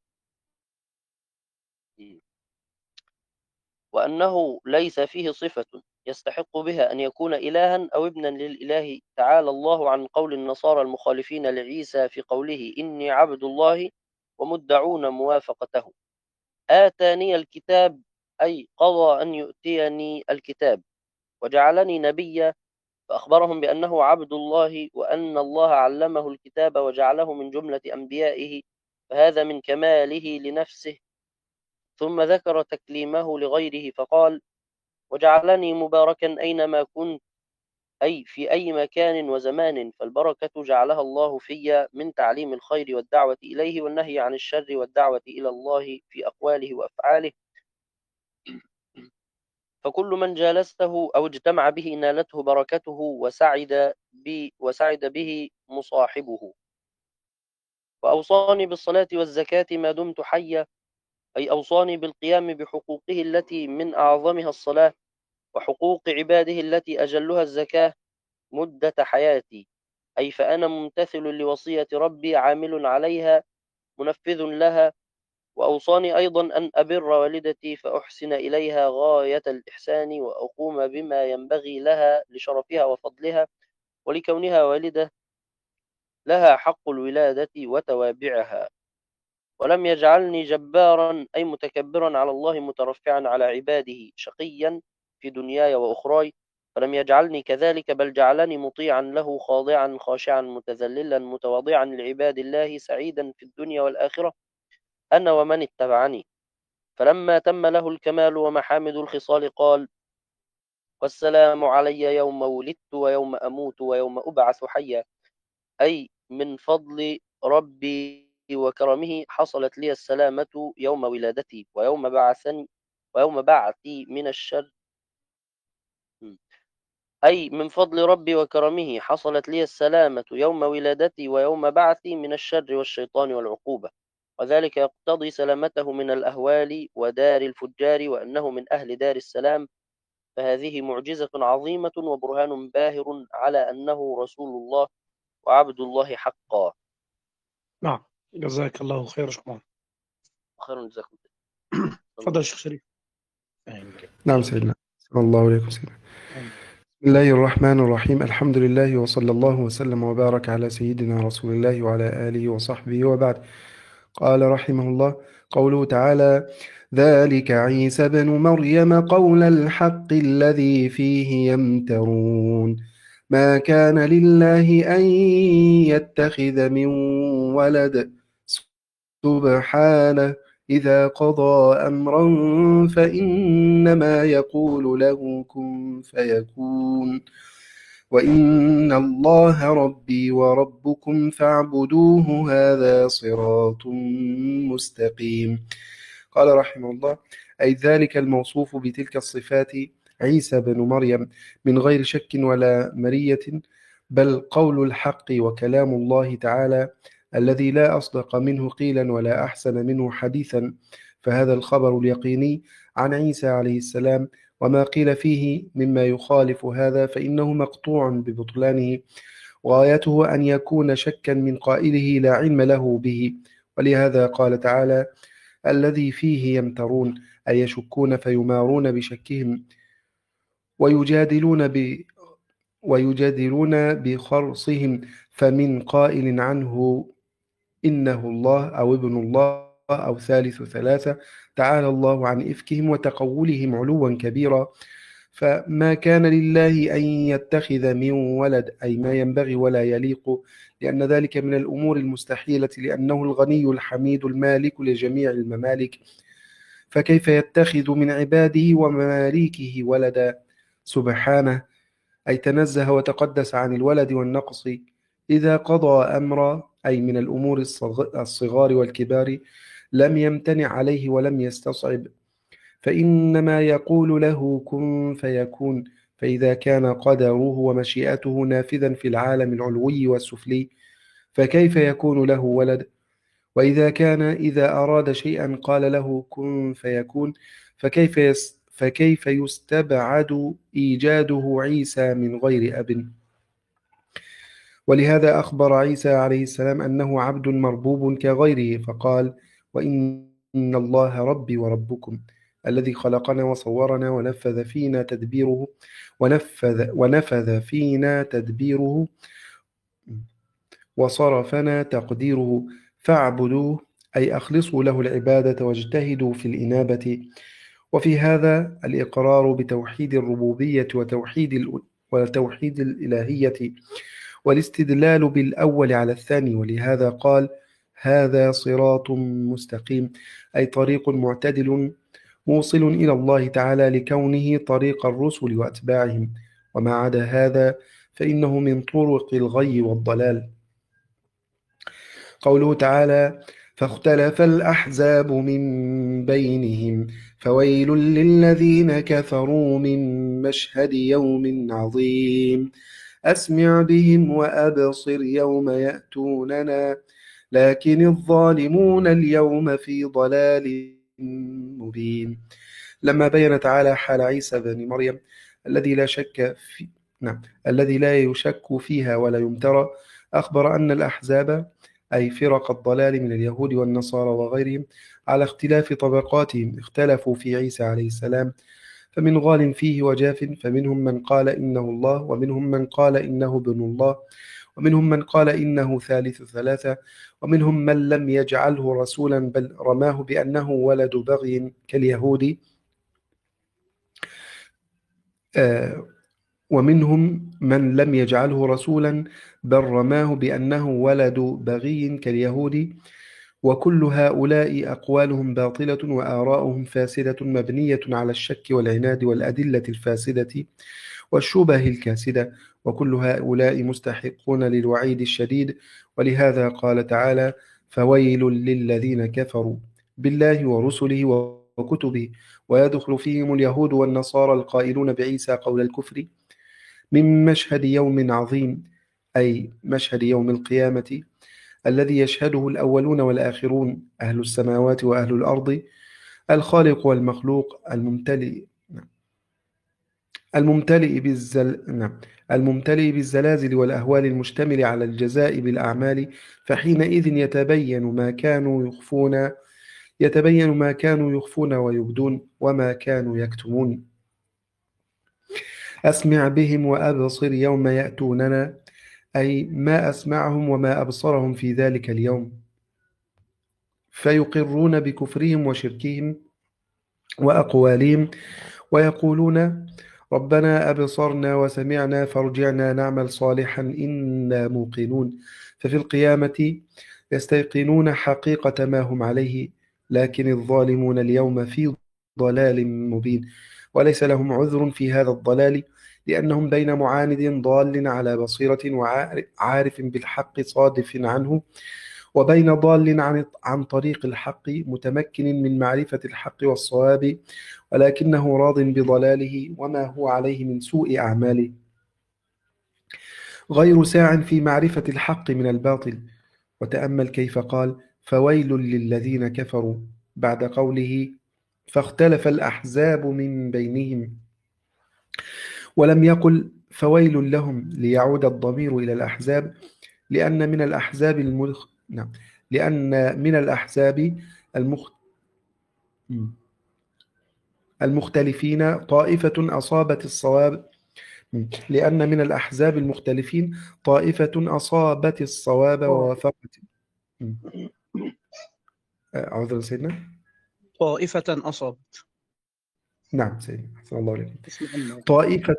S2: وأنه ليس فيه صفة يستحق بها أن يكون إلها أو ابنا للإله تعالى الله عن قول النصارى المخالفين لعيسى في قوله: إني عبد الله، ومدعون موافقته. آتاني الكتاب، أي قضى أن يؤتيني الكتاب، وجعلني نبيا، فأخبرهم بأنه عبد الله وأن الله علمه الكتاب وجعله من جملة أنبيائه، فهذا من كماله لنفسه. ثم ذكر تكليمه لغيره فقال: وجعلني مباركا أينما كنت، أي في أي مكان وزمان، فالبركة جعلها الله في من تعليم الخير والدعوة إليه والنهي عن الشر والدعوة إلى الله في أقواله وأفعاله، فكل من جالسته أو اجتمع به نالته بركته وسعد به مصاحبه. وأوصاني بالصلاة والزكاة ما دمت حيا، أي أوصاني بالقيام بحقوقه التي من أعظمها الصلاة، وحقوق عباده التي أجلها الزكاة مدة حياتي، أي فأنا ممتثل لوصية ربي عامل عليها منفذ لها. وأوصاني أيضا أن أبر والدتي فأحسن إليها غاية الإحسان، وأقوم بما ينبغي لها لشرفها وفضلها ولكونها والدة لها حق الولادة وتوابعها. ولم يجعلني جبارا، أي متكبرا على الله مترفعا على عباده شقيا في دنياي وأخراي، فلم يجعلني كذلك، بل جعلني مطيعا له خاضعا خاشعا متذللا متواضعا لعباد الله سعيدا في الدنيا والآخرة، أنا ومن اتبعني. فلما تم له الكمال ومحامد الخصال قال: والسلام علي يوم ولدت ويوم أموت ويوم أبعث حيا، أي من فضل ربي وكرمه حصلت لي السلامة يوم ولادتي ويوم بعثي من الشر. أي من فضل ربي وكرمه حصلت لي السلامة يوم ولادتي ويوم بعثي من الشر والشيطان والعقوبة، وذلك يقتضي سلامته من الأهوال ودار الفجار، وأنه من أهل دار السلام، فهذه معجزة عظيمة وبرهان باهر على أنه رسول الله وعبد الله حقا.
S3: نعم، جزاك الله خير شكرا.
S2: خير جزاكم
S3: تفضل يا شيخ شريف.
S4: نعم سيدنا. الله عليكم سيدنا. بسم الله الرحمن الرحيم. الحمد لله وصلى الله وسلم وبارك على سيدنا رسول الله وعلى آله وصحبه وبعد. قال رحمه الله: قوله تعالى: ذلك عيسى بن مريم قول الحق الذي فيه يمترون ما كان لله أن يتخذ من ولد سبحانه إذا قضى أمرا فإنما يقول له كن فيكون وإن الله ربي وربكم فاعبدوه هذا صراط مستقيم. قال رحمه الله: أي ذلك الموصوف بتلك الصفات عيسى بن مريم من غير شك ولا مرية، بل قول الحق وكلام الله تعالى الذي لا أصدق منه قيلا ولا أحسن منه حديثا، فهذا الخبر اليقيني عن عيسى عليه السلام، وما قيل فيه مما يخالف هذا فإنه مقطوع ببطلانه، غايته أن يكون شكا من قائله لا علم له به. ولهذا قال تعالى: الذي فيه يمترون، أي يشكون فيمارون بشكهم ويجادلون بخرصهم، فمن قائل عنه إنه الله أو ابن الله أو ثالث ثلاثة، تعالى الله عن إفكهم وتقولهم علوا كبيرا. فما كان لله أن يتخذ من ولد، أي ما ينبغي ولا يليق، لأن ذلك من الأمور المستحيلة، لأنه الغني الحميد المالك لجميع الممالك، فكيف يتخذ من عباده ومماليكه ولدا؟ سبحانه، أي تنزه وتقدس عن الولد والنقص. إذا قضى أمرا، أي من الأمور الصغار والكبار، لم يمتنع عليه ولم يستصعب، فإنما يقول له كن فيكون. فإذا كان قدره ومشيئته نافذا في العالم العلوي والسفلي، فكيف يكون له ولد؟ وإذا كان إذا أراد شيئا قال له كن فيكون، فكيف يستبعد إيجاده عيسى من غير أب؟ ولهذا أخبر عيسى عليه السلام أنه عبد مربوب كغيره، فقال: وإن الله ربي وربكم الذي خلقنا وصورنا ونفذ فينا تدبيره وصرفنا تقديره، فاعبدوه، أي أخلصوا له العبادة واجتهدوا في الإنابة. وفي هذا الإقرار بتوحيد الربوبية وتوحيد الإلهية، والاستدلال بالأول على الثاني. ولهذا قال: هذا صراط مستقيم، أي طريق معتدل موصل إلى الله تعالى، لكونه طريق الرسل وأتباعهم، وما عدا هذا فإنه من طرق الغي والضلال. قوله تعالى: فاختلف الأحزاب من بينهم فويل للذين كفروا من مشهد يوم عظيم أسمع بهم وأبصر يوم يأتوننا لكن الظالمون اليوم في ضلال مبين. لما بين تعالى حال عيسى بن مريم الذي لا يشك فيها ولا يمترى، أخبر أن الأحزاب، أي فرق الضلال من اليهود والنصارى وغيرهم، على اختلاف طبقاتهم اختلفوا في عيسى عليه السلام، فمن غال فيه وجاف، فمنهم من قال إنه الله، ومنهم من قال إنه ابن الله، ومنهم من قال إنه ثالث ثلاثة، ومنهم من لم يجعله رسولا بل رماه بأنه ولد بغي كاليهود، ومنهم من لم يجعله رسولا بل رماه بأنه ولد بغي كاليهود. وكل هؤلاء أقوالهم باطلة وآراؤهم فاسدة مبنية على الشك والعناد والأدلة الفاسدة والشبه الكاسدة، وكل هؤلاء مستحقون للوعيد الشديد. ولهذا قال تعالى: فويل للذين كفروا بالله ورسله وكتبه، ويدخل فيهم اليهود والنصارى القائلون بعيسى قول الكفر، من مشهد يوم عظيم، أي مشهد يوم القيامة الذي يشهده الأولون والآخرون، أهل السماوات وأهل الأرض، الخالق والمخلوق، الممتلئ بالزلازل والأهوال المشتمل على الجزاء بالأعمال. فحينئذ يتبين ما كانوا يخفون ويبدون وما كانوا يكتمون. أسمع بهم وأبصر يوم يأتوننا، أي ما أسمعهم وما أبصرهم في ذلك اليوم، فيقرون بكفرهم وشركهم وأقوالهم ويقولون ربنا أبصرنا وسمعنا فارجعنا نعمل صالحا إنا موقنون. ففي القيامة يستيقنون حقيقة ما هم عليه، لكن الظالمون اليوم في ضلال مبين، وليس لهم عذر في هذا الضلال، لأنهم بين معاند ضال على بصيرة وعارف بالحق صادف عنه، وبين ضال عن طريق الحق متمكن من معرفة الحق والصواب، ولكنه راض بضلاله وما هو عليه من سوء أعماله، غير ساع في معرفة الحق من الباطل. وتأمل كيف قال فويل للذين كفروا بعد قوله فاختلف الأحزاب من بينهم، ولم يقل فويل لهم ليعود الضمير إلى الأحزاب، لأن من الأحزاب المختلفين طائفة أصابت الصواب، لأن من الأحزاب المختلفين طائفة أصابت الصواب ووافقت. عذر سيدنا.
S1: طائفة أصابت.
S4: نعم سيدنا، أحسن الله عليكم. طائفة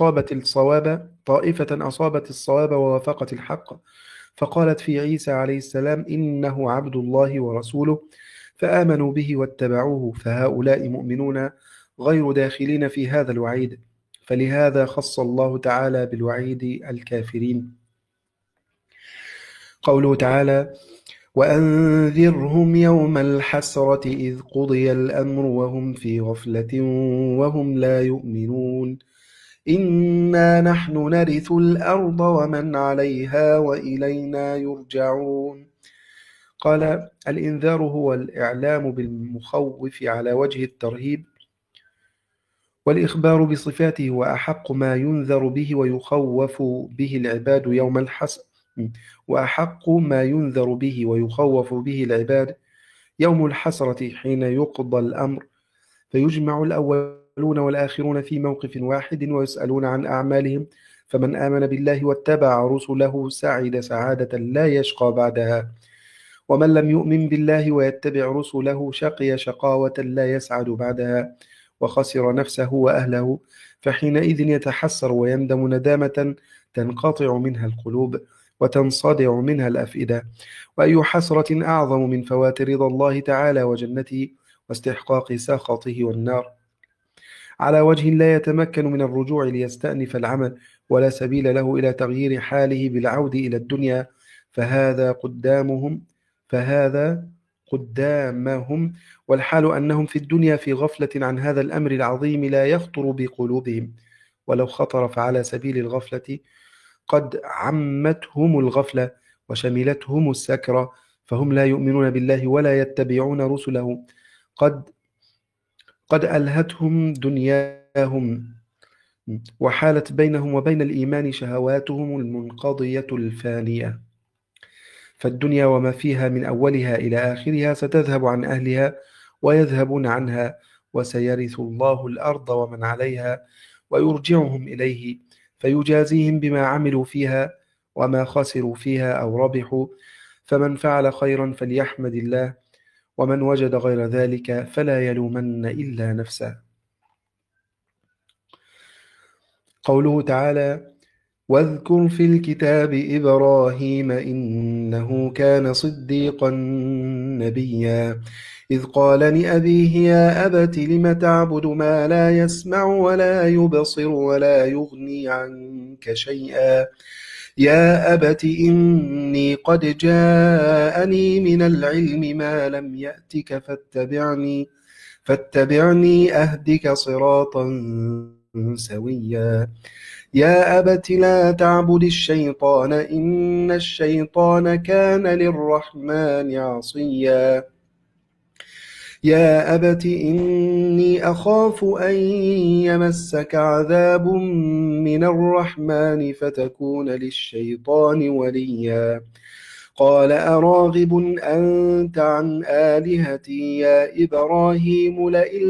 S4: أصابت الصواب ووافقت الحق، فقالت في عيسى عليه السلام إنه عبد الله ورسوله، فآمنوا به واتبعوه، فهؤلاء مؤمنون غير داخلين في هذا الوعيد، فلهذا خص الله تعالى بالوعيد الكافرين. قوله تعالى وأنذرهم يوم الحسرة إذ قضي الأمر وهم في غفلة وهم لا يؤمنون إنا نحن نرث الأرض ومن عليها وإلينا يرجعون. قال الإنذار هو الإعلام بالمخوف على وجه الترهيب، والإخبار بصفاته وأحق ما ينذر به ويخوف به العباد يوم الحسرة، وأحق ما ينذر به ويخوف به العباد يوم الحسرة حين يقضى الأمر، فيجمع الأولون والآخرون في موقف واحد ويسألون عن أعمالهم، فمن آمن بالله واتبع رسله سعد سعادة لا يشقى بعدها، ومن لم يؤمن بالله ويتبع رسله شقي شقاوة لا يسعد بعدها، وخسر نفسه وأهله، فحينئذ يتحسر ويندم ندامة تنقطع منها القلوب وتنصدع منها الأفئدة. وأي حسرة أعظم من فوات رضا الله تعالى وجنته واستحقاق سخطه والنار، على وجه لا يتمكن من الرجوع ليستأنف العمل، ولا سبيل له إلى تغيير حاله بالعود إلى الدنيا، فهذا قدامهم، والحال أنهم في الدنيا في غفلة عن هذا الأمر العظيم لا يخطر بقلوبهم، ولو خطر فعلى سبيل الغفلة قد عمتهم الغفلة وشملتهم السكرة، فهم لا يؤمنون بالله ولا يتبعون رسله، قد ألهتهم دنياهم، وحالت بينهم وبين الإيمان شهواتهم المنقضية الفانية، فالدنيا وما فيها من أولها إلى آخرها ستذهب عن أهلها ويذهبون عنها، وسيرث الله الأرض ومن عليها ويرجعهم إليه فيجازيهم بما عملوا فيها وما خسروا فيها أو ربحوا، فمن فعل خيرا فليحمد الله، ومن وجد غير ذلك فلا يلومن إلا نفسه. قوله تعالى واذكر في الكتاب إبراهيم إنه كان صديقا نبيا إذ قال لأبيه يا أبت لم تعبد ما لا يسمع ولا يبصر ولا يغني عنك شيئا يا أبت إني قد جاءني من العلم ما لم يأتك فاتبعني أهدك صراطا سويا يا أبت لا تعبد الشيطان إن الشيطان كان للرحمن عصيا يا أبت إني أخاف أن يمسك عذاب من الرحمن فتكون للشيطان وليا قال أراغب أنت عن آلهتي يا إبراهيم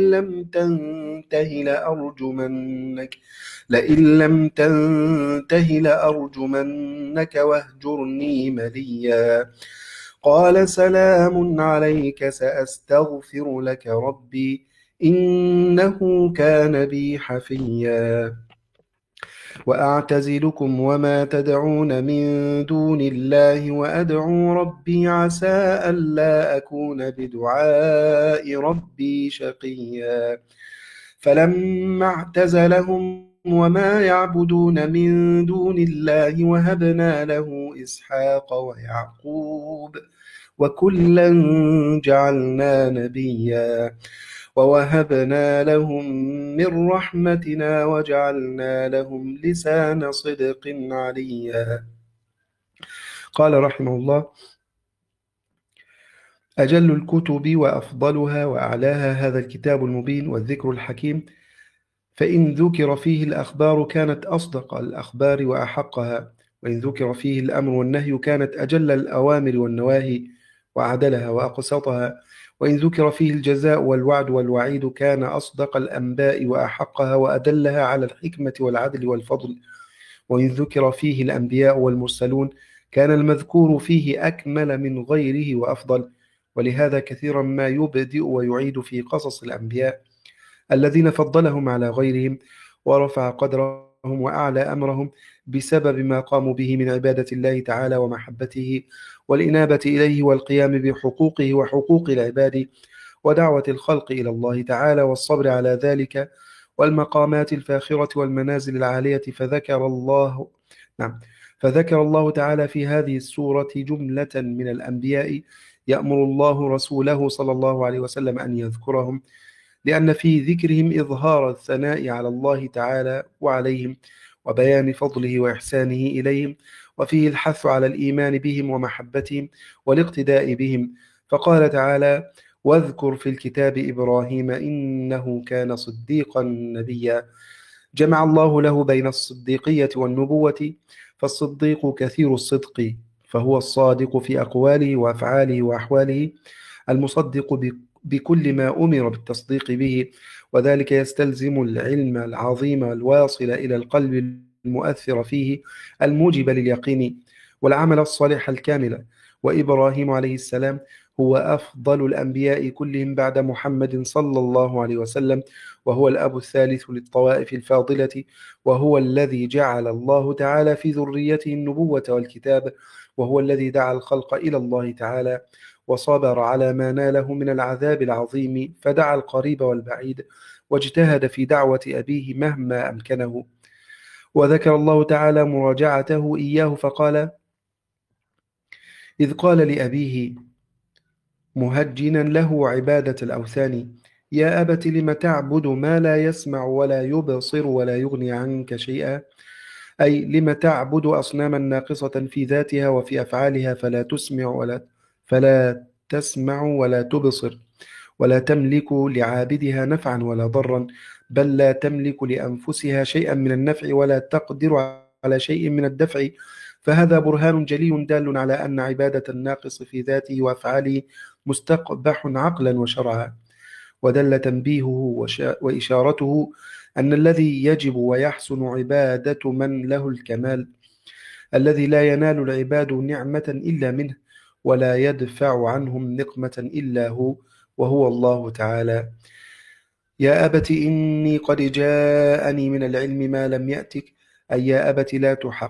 S4: لئن لم تنته لأرجمنك واهجرني مليا قال سلام عليك سأستغفر لك ربي إنه كان بي حفيا وأعتزلكم وما تدعون من دون الله وأدعو ربي عسى ألا أكون بدعاء ربي شقيا فلما اعتزلهم وما يعبدون من دون الله وهبنا له إسحاق ويعقوب وكلا جعلنا نبيا ووهبنا لهم من رحمتنا وجعلنا لهم لسان صدق عليا قال رحمه الله أجل الكتب وأفضلها وأعلاها هذا الكتاب المبين والذكر الحكيم فإن ذكر فيه الأخبار كانت أصدق الأخبار وأحقها وإن ذكر فيه الأمر والنهي كانت أجل الأوامر والنواهي وأعدلها وأقسطها وإن ذكر فيه الجزاء والوعد والوعيد كان أصدق الأنباء وأحقها وأدلها على الحكمة والعدل والفضل وإن ذكر فيه الأنبياء والمرسلون كان المذكور فيه أكمل من غيره وأفضل ولهذا كثيرا ما يبدئ ويعيد في قصص الأنبياء الذين فضلهم على غيرهم ورفع قدرهم وأعلى أمرهم بسبب ما قاموا به من عبادة الله تعالى ومحبته والإنابة إليه والقيام بحقوقه وحقوق العباد ودعوة الخلق إلى الله تعالى والصبر على ذلك والمقامات الفاخرة والمنازل العالية فذكر الله تعالى في هذه السورة جملة من الأنبياء يأمر الله رسوله صلى الله عليه وسلم أن يذكرهم لأن في ذكرهم إظهار الثناء على الله تعالى وعليهم وبيان فضله وإحسانه إليهم وفيه الحث على الإيمان بهم ومحبتهم والاقتداء بهم فقال تعالى واذكر في الكتاب إبراهيم إنه كان صديقا نبيا جمع الله له بين الصديقية والنبوة فالصديق كثير الصدق فهو الصادق في أقواله وأفعاله وأحواله المصدق بكل ما أمر بالتصديق به وذلك يستلزم العلم العظيم الواصل إلى القلب المؤثر فيه الموجب لليقين والعمل الصالح الكامل وإبراهيم عليه السلام هو أفضل الأنبياء كلهم بعد محمد صلى الله عليه وسلم وهو الأب الثالث للطوائف الفاضلة وهو الذي جعل الله تعالى في ذريته النبوة والكتاب وهو الذي دعا الخلق إلى الله تعالى وصبر على ما ناله من العذاب العظيم فدعا القريب والبعيد واجتهد في دعوة أبيه مهما أمكنه وذكر الله تعالى مراجعته إياه فقال إذ قال لأبيه مهجنا له عبادة الأوثان يا أبت لم تعبد ما لا يسمع ولا يبصر ولا يغني عنك شيئا أي لم تعبد أصناما ناقصة في ذاتها وفي أفعالها فلا تسمع ولا تبصر ولا تملك لعابدها نفعا ولا ضرا بل لا تملك لأنفسها شيئا من النفع ولا تقدر على شيء من الدفع فهذا برهان جلي دال على أن عبادة الناقص في ذاته وأفعاله مستقبح عقلا وشرعا ودل تنبيهه وإشارته أن الذي يجب ويحسن عبادة من له الكمال الذي لا ينال العباد نعمة إلا منه ولا يدفع عنهم نقمة إلا هو وهو الله تعالى يا أبت إني قد جاءني من العلم ما لم يأتك أي يا أبت لا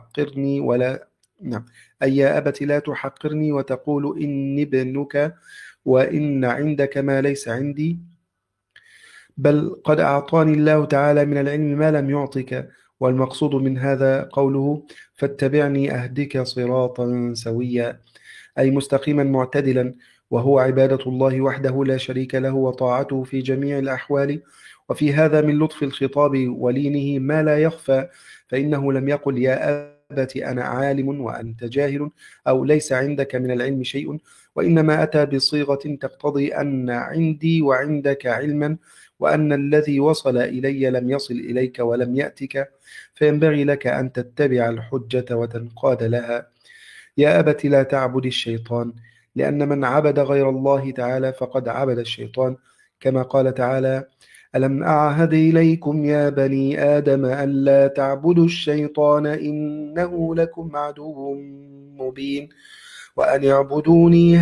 S4: تحقرني وتقول إني ابنك وإن عندك ما ليس عندي بل قد أعطاني الله تعالى من العلم ما لم يعطك والمقصود من هذا قوله فاتبعني أهدك صراطا سويا أي مستقيما معتدلا وهو عبادة الله وحده لا شريك له وطاعته في جميع الأحوال وفي هذا من لطف الخطاب ولينه ما لا يخفى فإنه لم يقل يا أبت أنا عالم وأنت جاهل أو ليس عندك من العلم شيء وإنما أتى بصيغة تقتضي أن عندي وعندك علما وأن الذي وصل إلي لم يصل إليك ولم يأتك فينبغي لك أن تتبع الحجة وتنقاد لها يا أبت لا تعبد الشيطان، لأن من عبد غير الله تعالى فقد عبد الشيطان، كما قال تعالى: ألم أعهد إليكم يا بني آدم ألا تعبدوا الشيطان إنه لكم عدو مبين وأن اعبدوني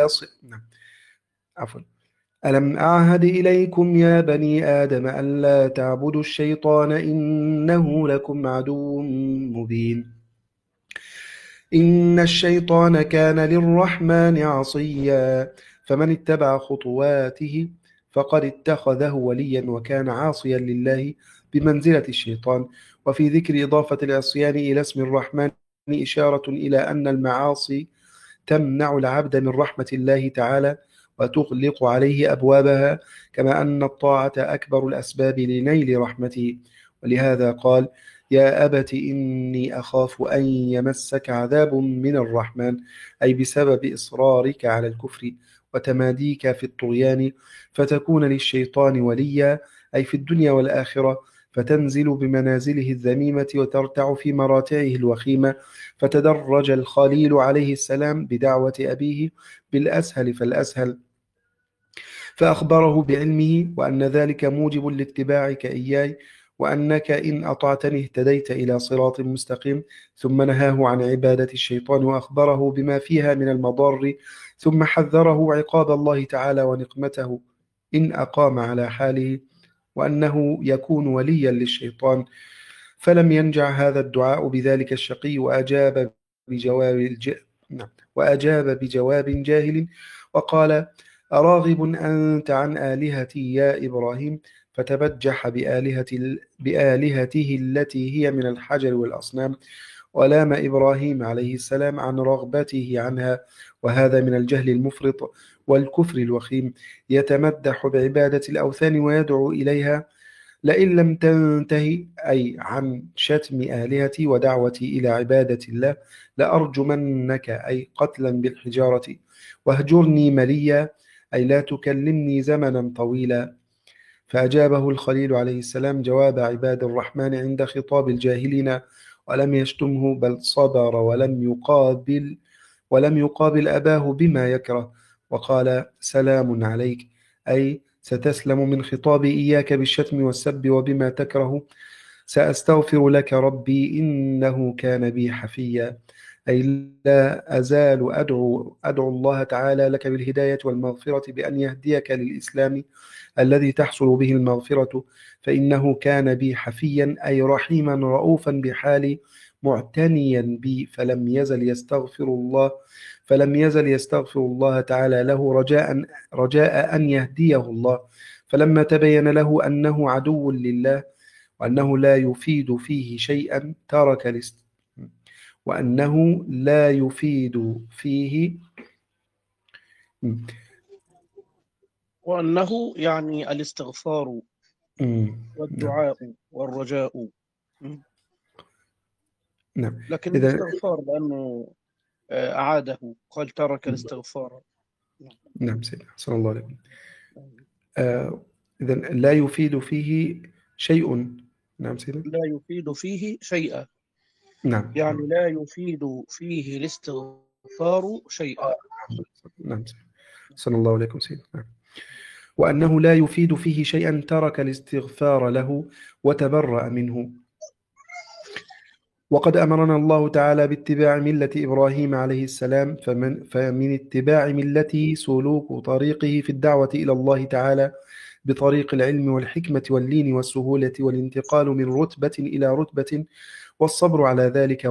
S4: عفوا. ألم أعهد إليكم يا بني آدم ألا تعبدوا الشيطان إنه لكم عدو مبين إن الشيطان كان للرحمن عصيا فمن اتبع خطواته فقد اتخذه وليا وكان عاصيا لله بمنزلة الشيطان. وفي ذكر إضافة العصيان إلى اسم الرحمن إشارة إلى أن المعاصي تمنع العبد من رحمة الله تعالى وتغلق عليه أبوابها، كما أن الطاعة أكبر الأسباب لنيل رحمته. ولهذا قال: يا أبت إني أخاف أن يمسك عذاب من الرحمن، أي بسبب إصرارك على الكفر وتماديك في الطغيان فتكون للشيطان وليا، أي في الدنيا والآخرة، فتنزل بمنازله الذميمة وترتع في مراتعه الوخيمة. فتدرج الخليل عليه السلام بدعوة أبيه بالأسهل فالأسهل، فأخبره بعلمه وأن ذلك موجب لاتباعك إياي، وأنك إن أطعتني اهتديت إلى صراط مستقيم. ثم نهاه عن عبادة الشيطان وأخبره بما فيها من المضار، ثم حذره عقاب الله تعالى ونقمته إن أقام على حاله، وأنه يكون وليا للشيطان. فلم ينجع هذا الدعاء بذلك الشقي وأجاب بجواب جاهل وقال: أراغب أنت عن آلهتي يا إبراهيم؟ فتبجح بآلهته التي هي من الحجر والأصنام، ولام إبراهيم عليه السلام عن رغبته عنها، وهذا من الجهل المفرط والكفر الوخيم. يتمدح بعبادة الأوثان ويدعو إليها: لئن لم تنتهي، أي عن شتم آلهتي ودعوتي إلى عبادة الله، لأرجمنك، أي قتلا بالحجارة، واهجرني مليا، أي لا تكلمني زمنا طويلا. فأجابه الخليل عليه السلام جواب عباد الرحمن عند خطاب الجاهلين، ولم يشتمه بل صبر ولم يقابل أباه بما يكره، وقال: سلام عليك، أي ستسلم من خطابي إياك بالشتم والسب وبما تكره. سأستغفر لك ربي إنه كان بي حفيا، أي لا أزال أدعو الله تعالى لك بالهداية والمغفرة بأن يهديك للإسلام الذي تحصل به المغفرة، فإنه كان بي حفيا، أي رحيما رؤوفا بحالي معتنيا بي، فلم يزل يستغفر الله تعالى له رجاء أن يهديه الله. فلما تبين له أنه عدو لله وأنه لا يفيد فيه شيئا وأنه لا يفيد فيه
S1: وأنه يعني الاستغفار والدعاء والرجاء.
S4: نعم.
S1: لكن الاستغفار لأنه أعاده، قال ترك الاستغفار.
S4: نعم سيدنا، صلى الله عليه وسلم. إذن لا يفيد فيه شيء. نعم سيدنا،
S1: لا يفيد فيه شيئا،
S4: نعم،
S1: يعني لا يفيد فيه الاستغفار شيئا.
S4: نعم، صلى الله عليه وسلم. نعم. وأنه لا يفيد فيه شيئا ترك الاستغفار له وتبرأ منه. وقد أمرنا الله تعالى باتباع ملة إبراهيم عليه السلام، فمن اتباع ملته سلوك طريقه في الدعوة إلى الله تعالى بطريق العلم والحكمة واللين والسهولة والانتقال من رتبة إلى رتبة، والصبر على ذلك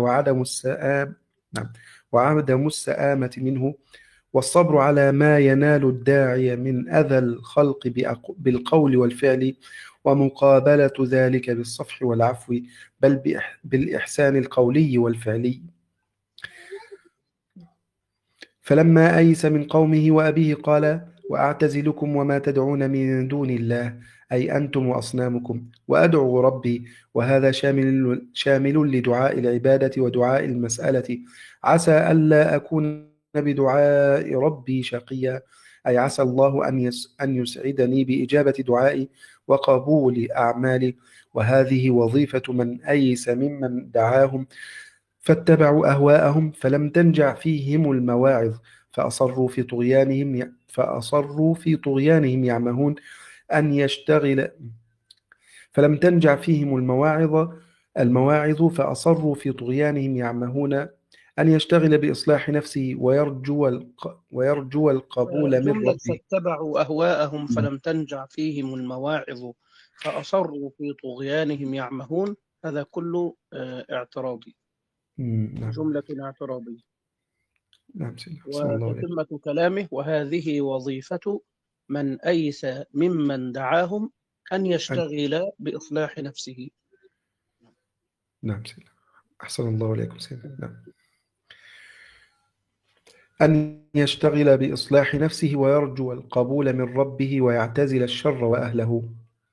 S4: وعدم السآمة منه، والصبر على ما ينال الداعي من أذى الخلق بالقول والفعل، ومقابلة ذلك بالصفح والعفو، بل بالإحسان القولي والفعلي. فلما أيس من قومه وأبيه قال: وأعتزلكم وما تدعون من دون الله، أي أنتم وأصنامكم، وأدعو ربي. وهذا شامل لدعاء العبادة ودعاء المسألة. عسى ألا أكون بدعاء ربي شقيا، أي عسى الله أن يسعدني بإجابة دعائي وقبول أعمالي. وهذه وظيفة من أيس ممن دعاهم فاتبعوا أهواءهم فلم تنجع فيهم المواعظ فأصروا في طغيانهم يعمهون أن يشتغل فلم تنجع فيهم المواعظ فأصروا في طغيانهم يعمهون أن يشتغل بإصلاح نفسه ويرجو القبول من
S1: جملة
S4: ربه.
S1: فاتبعوا أهواءهم فلم تنجع فيهم المواعظ فأصروا في طغيانهم يعمهون، هذا كله اعتراضي،
S4: نعم.
S1: جملة اعتراضية.
S4: نعم سيدنا، أحسن الله عليك.
S1: وتتمة كلامه: وهذه وظيفة من أيس ممن دعاهم أن يشتغل بإصلاح نفسه.
S4: نعم سيدنا، أحسن الله عليكم سيدنا. نعم. أن يشتغل بإصلاح نفسه ويرجو القبول من ربه ويعتزل الشر وأهله.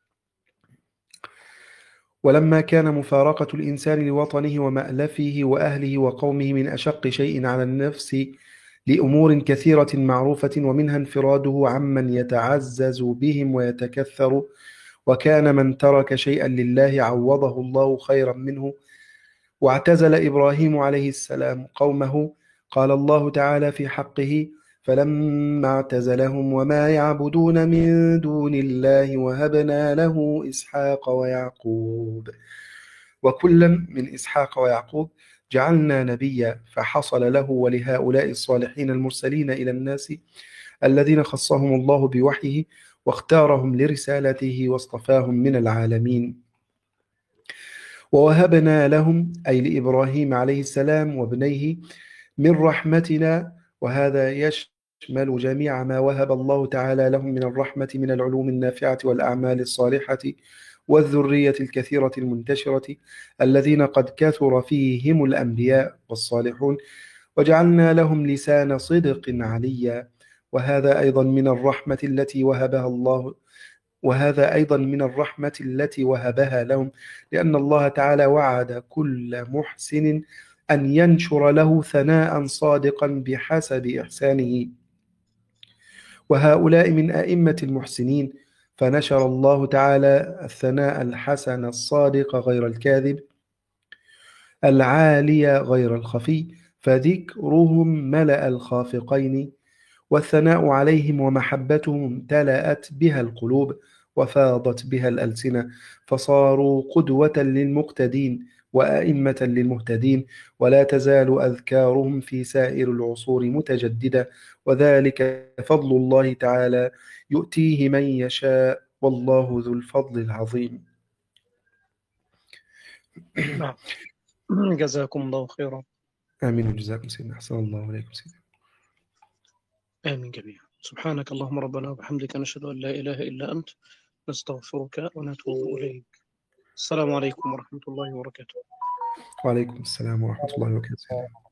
S4: ولما كان مفارقة الإنسان لوطنه ومألفه وأهله وقومه من أشق شيء على النفس لأمور كثيرة معروفة، ومنها انفراده عمن يتعزز بهم ويتكثر، وكان من ترك شيئا لله عوضه الله خيرا منه. واعتزل إبراهيم عليه السلام قومه، قال الله تعالى في حقه: فلما اعتزلهم وما يعبدون من دون الله وهبنا له إسحاق ويعقوب، وكلا من إسحاق ويعقوب جعلنا نبيا، فحصل له ولهؤلاء الصالحين المرسلين إلى الناس الذين خصهم الله بوحيه واختارهم لرسالته واصطفاهم من العالمين. ووهبنا لهم أي لإبراهيم عليه السلام وابنيه من رحمتنا، وهذا يشمل جميع ما وهب الله تعالى لهم من الرحمة من العلوم النافعة والأعمال الصالحة والذرية الكثيرة المنتشرة الذين قد كثر فيهم الأنبياء والصالحون، وجعلنا لهم لسان صدق عليا. وهذا أيضا من الرحمة التي وهبها لهم، لأن الله تعالى وعد كل محسن أن ينشر له ثناء صادقا بحسب إحسانه، وهؤلاء من أئمة المحسنين، فنشر الله تعالى الثناء الحسن الصادق غير الكاذب العالي غير الخفي، فذكرهم ملأ الخافقين، والثناء عليهم ومحبتهم امتلأت بها القلوب وفاضت بها الألسنة، فصاروا قدوة للمقتدين وأئمة للمهتدين، ولا تزال أذكارهم في سائر العصور متجددة، وذلك فضل الله تعالى يؤتيه من يشاء، والله ذو الفضل العظيم.
S1: نعم. جزاكم الله خيرا.
S4: آمين وجزاكم سيدنا، أحسن الله عليكم سيدنا.
S1: آمين جميعا. سبحانك اللهم ربنا وبحمدك، نشهد أن لا إله إلا أنت، نستغفرك ونتوب إليك. السلام عليكم ورحمة الله وبركاته.
S4: وعليكم السلام ورحمة الله وبركاته.